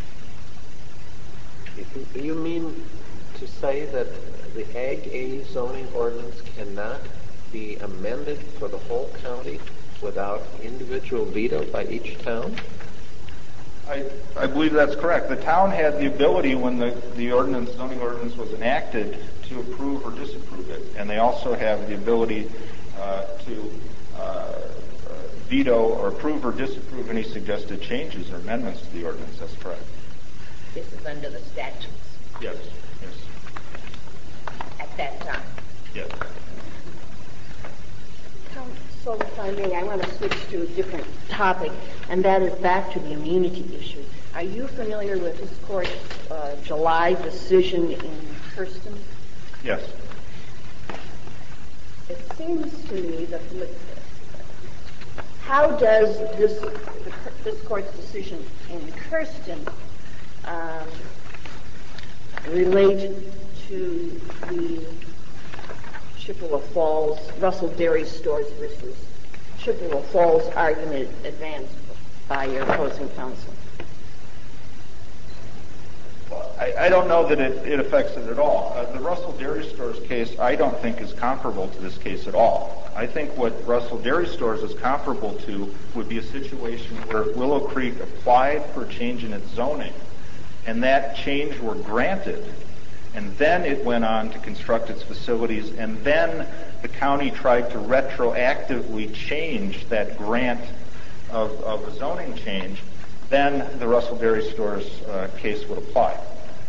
You mean to say that the Ag A zoning ordinance cannot be amended for the whole county without individual veto by each town? I believe that's correct. The town had the ability when the zoning ordinance was enacted to approve or disapprove it, and they also have the ability to veto or approve or disapprove any suggested changes or amendments to the ordinance. That's correct. This is under the statutes. Yes. At that time. Yes. So if I may, I want to switch to a different topic, and that is back to the immunity issue. Are you familiar with this court's July decision in Kirsten? Yes. It seems to me that how does this court's decision in Kirsten relate to the Chippewa Falls, Russell Dairy Stores versus Chippewa Falls argument advanced by your opposing counsel? I don't know that it affects it at all. The Russell Dairy Stores case, I don't think, is comparable to this case at all. I think what Russell Dairy Stores is comparable to would be a situation where Willow Creek applied for a change in its zoning, and that change were granted, and then it went on to construct its facilities, and then the county tried to retroactively change that grant of a zoning change. Then the Russell Dairy Stores case would apply.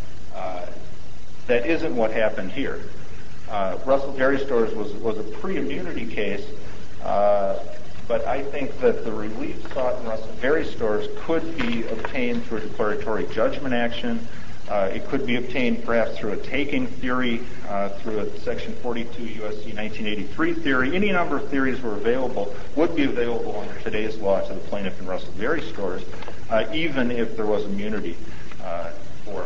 That isn't what happened here. Russell Dairy Stores was a pre-immunity case, but I think that the relief sought in Russell Dairy Stores could be obtained through a declaratory judgment action. It could be obtained perhaps through a taking theory, through a Section 42 U.S.C. 1983 theory. Any number of theories would be available under today's law to the plaintiff in Russell Dairy Stores, even if there was immunity for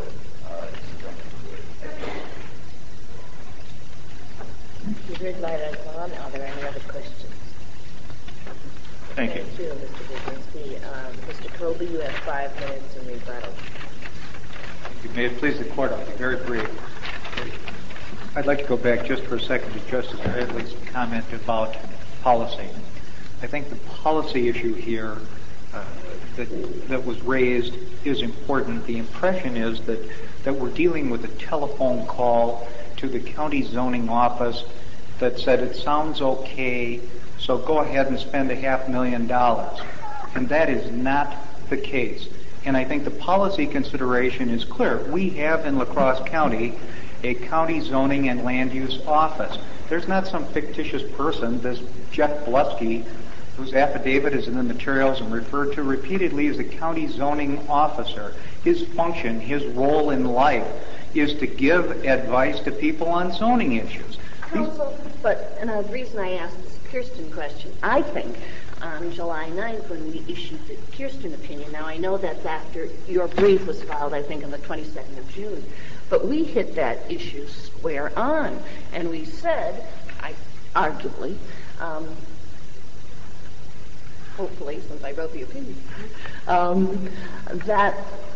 The red light is on. Are there any other questions? Thank you. Thank you, Mr. Businessy. Mr. Colby, you have 5 minutes in rebuttal. May it please the Court, I'll be very brief. I'd like to go back just for a second to Justice Bradley's comment about policy. I think the policy issue here that was raised is important. The impression is that we're dealing with a telephone call to the county zoning office that said it sounds okay, so go ahead and spend $500,000. And that is not the case. And I think the policy consideration is clear. We have in La Crosse County a county zoning and land use office. There's not some fictitious person, this Jeff Blusky, whose affidavit is in the materials and referred to repeatedly as a county zoning officer. His function, his role in life is to give advice to people on zoning issues. Counsel, and the reason I asked this Kirsten question, I think on July 9th when we issued the Kirsten opinion, now I know that's after your brief was filed, I think, on the 22nd of June, but we hit that issue square on, and we said, arguably, hopefully, since I wrote the opinion, that,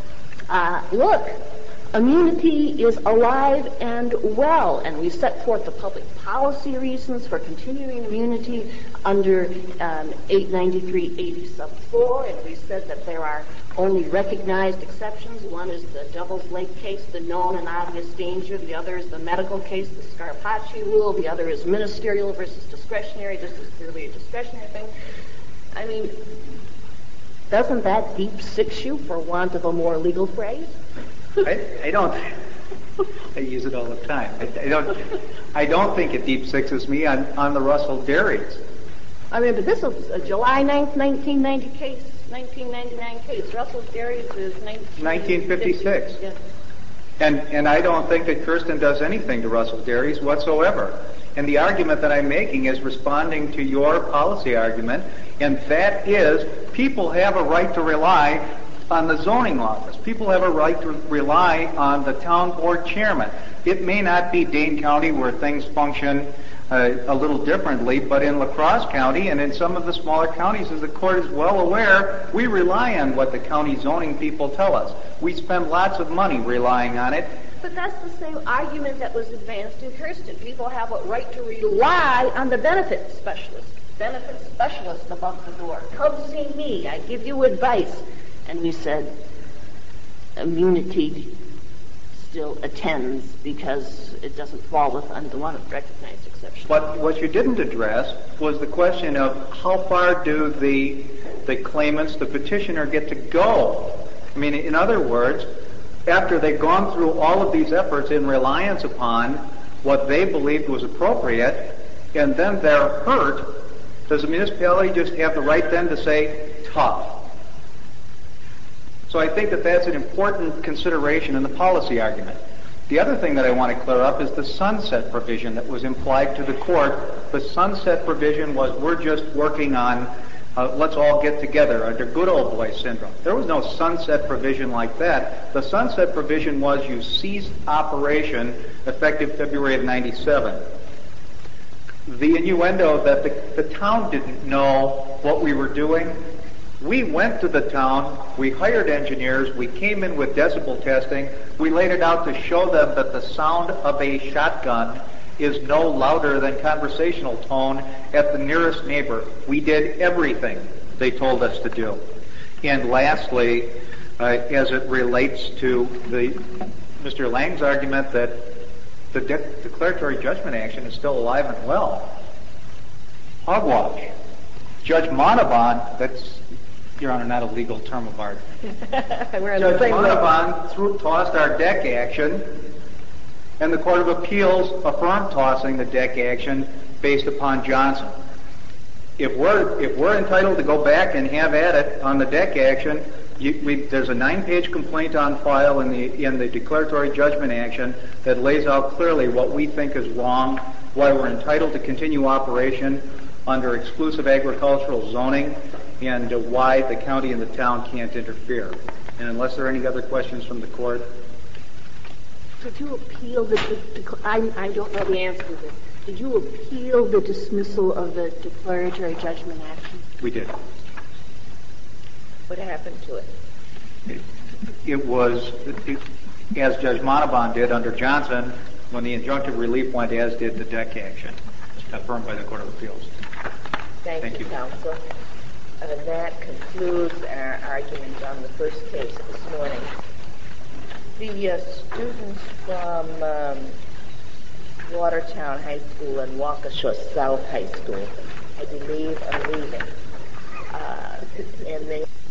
look, immunity is alive and well, and we set forth the public policy reasons for continuing immunity under 893-80 sub 4, and we said that there are only recognized exceptions. One is the Devil's Lake case, the known and obvious danger. The other is the medical case, the Scarpacci rule. The other is ministerial versus discretionary. This is clearly a discretionary thing. I mean, doesn't that deep six you, for want of a more legal phrase? I don't. I use it all the time. I don't think it deep sixes me on the Russell Dairies. I mean, but this is a July 9th, 1990 case, 1999 case. Russell Dairies is 1956. Yes. And I don't think that Kirsten does anything to Russell Dairies whatsoever. And the argument that I'm making is responding to your policy argument, and that is people have a right to rely on the zoning office. People have a right to rely on the town board chairman. It may not be Dane County where things function a little differently, but in La Crosse County and in some of the smaller counties, as the court is well aware, we rely on what the county zoning people tell us. We spend lots of money relying on it. But that's the same argument that was advanced in Kirsten. People have a right to rely on the benefit specialist. Benefit specialist above the door. Come see me. I give you advice. And we said immunity still attends because it doesn't fall within the one of recognized exceptions. But what you didn't address was the question of how far do the claimants, the petitioner, get to go? I mean, in other words, after they've gone through all of these efforts in reliance upon what they believed was appropriate, and then they're hurt, Does the municipality just have the right then to say, tough? So I think that that's an important consideration in the policy argument. The other thing that I want to clear up is the sunset provision that was implied to the court. The sunset provision was we're just working on let's all get together under good old boy syndrome. There was no sunset provision like that. The sunset provision was you ceased operation effective February of 97. The innuendo that the town didn't know what we were doing, we went to the town, we hired engineers, we came in with decibel testing, we laid it out to show them that the sound of a shotgun is no louder than conversational tone at the nearest neighbor. We did everything they told us to do. And lastly, as it relates to Mr. Lang's argument that the declaratory judgment action is still alive and well, hogwash. Judge Montalban, that's, Your Honor, not a legal term of art. Judge Montalban tossed our deck action, and the Court of Appeals affirmed tossing the deck action based upon Johnson. If we're entitled to go back and have at it on the deck action, there's a 9-page complaint on file in the declaratory judgment action that lays out clearly what we think is wrong, why we're entitled to continue operation under exclusive agricultural zoning, and why the county and the town can't interfere. And unless there are any other questions from the court. Did you appeal I don't know the answer to this. Did you appeal the dismissal of the declaratory judgment action? We did. What happened to it? It was, as Judge Montalban did under Johnson, when the injunctive relief went, as did the deck action, affirmed by the Court of Appeals. Thank you, counsel. That concludes our argument on the first case this morning. The students from Watertown High School and Waukesha South High School, I believe, are leaving. And they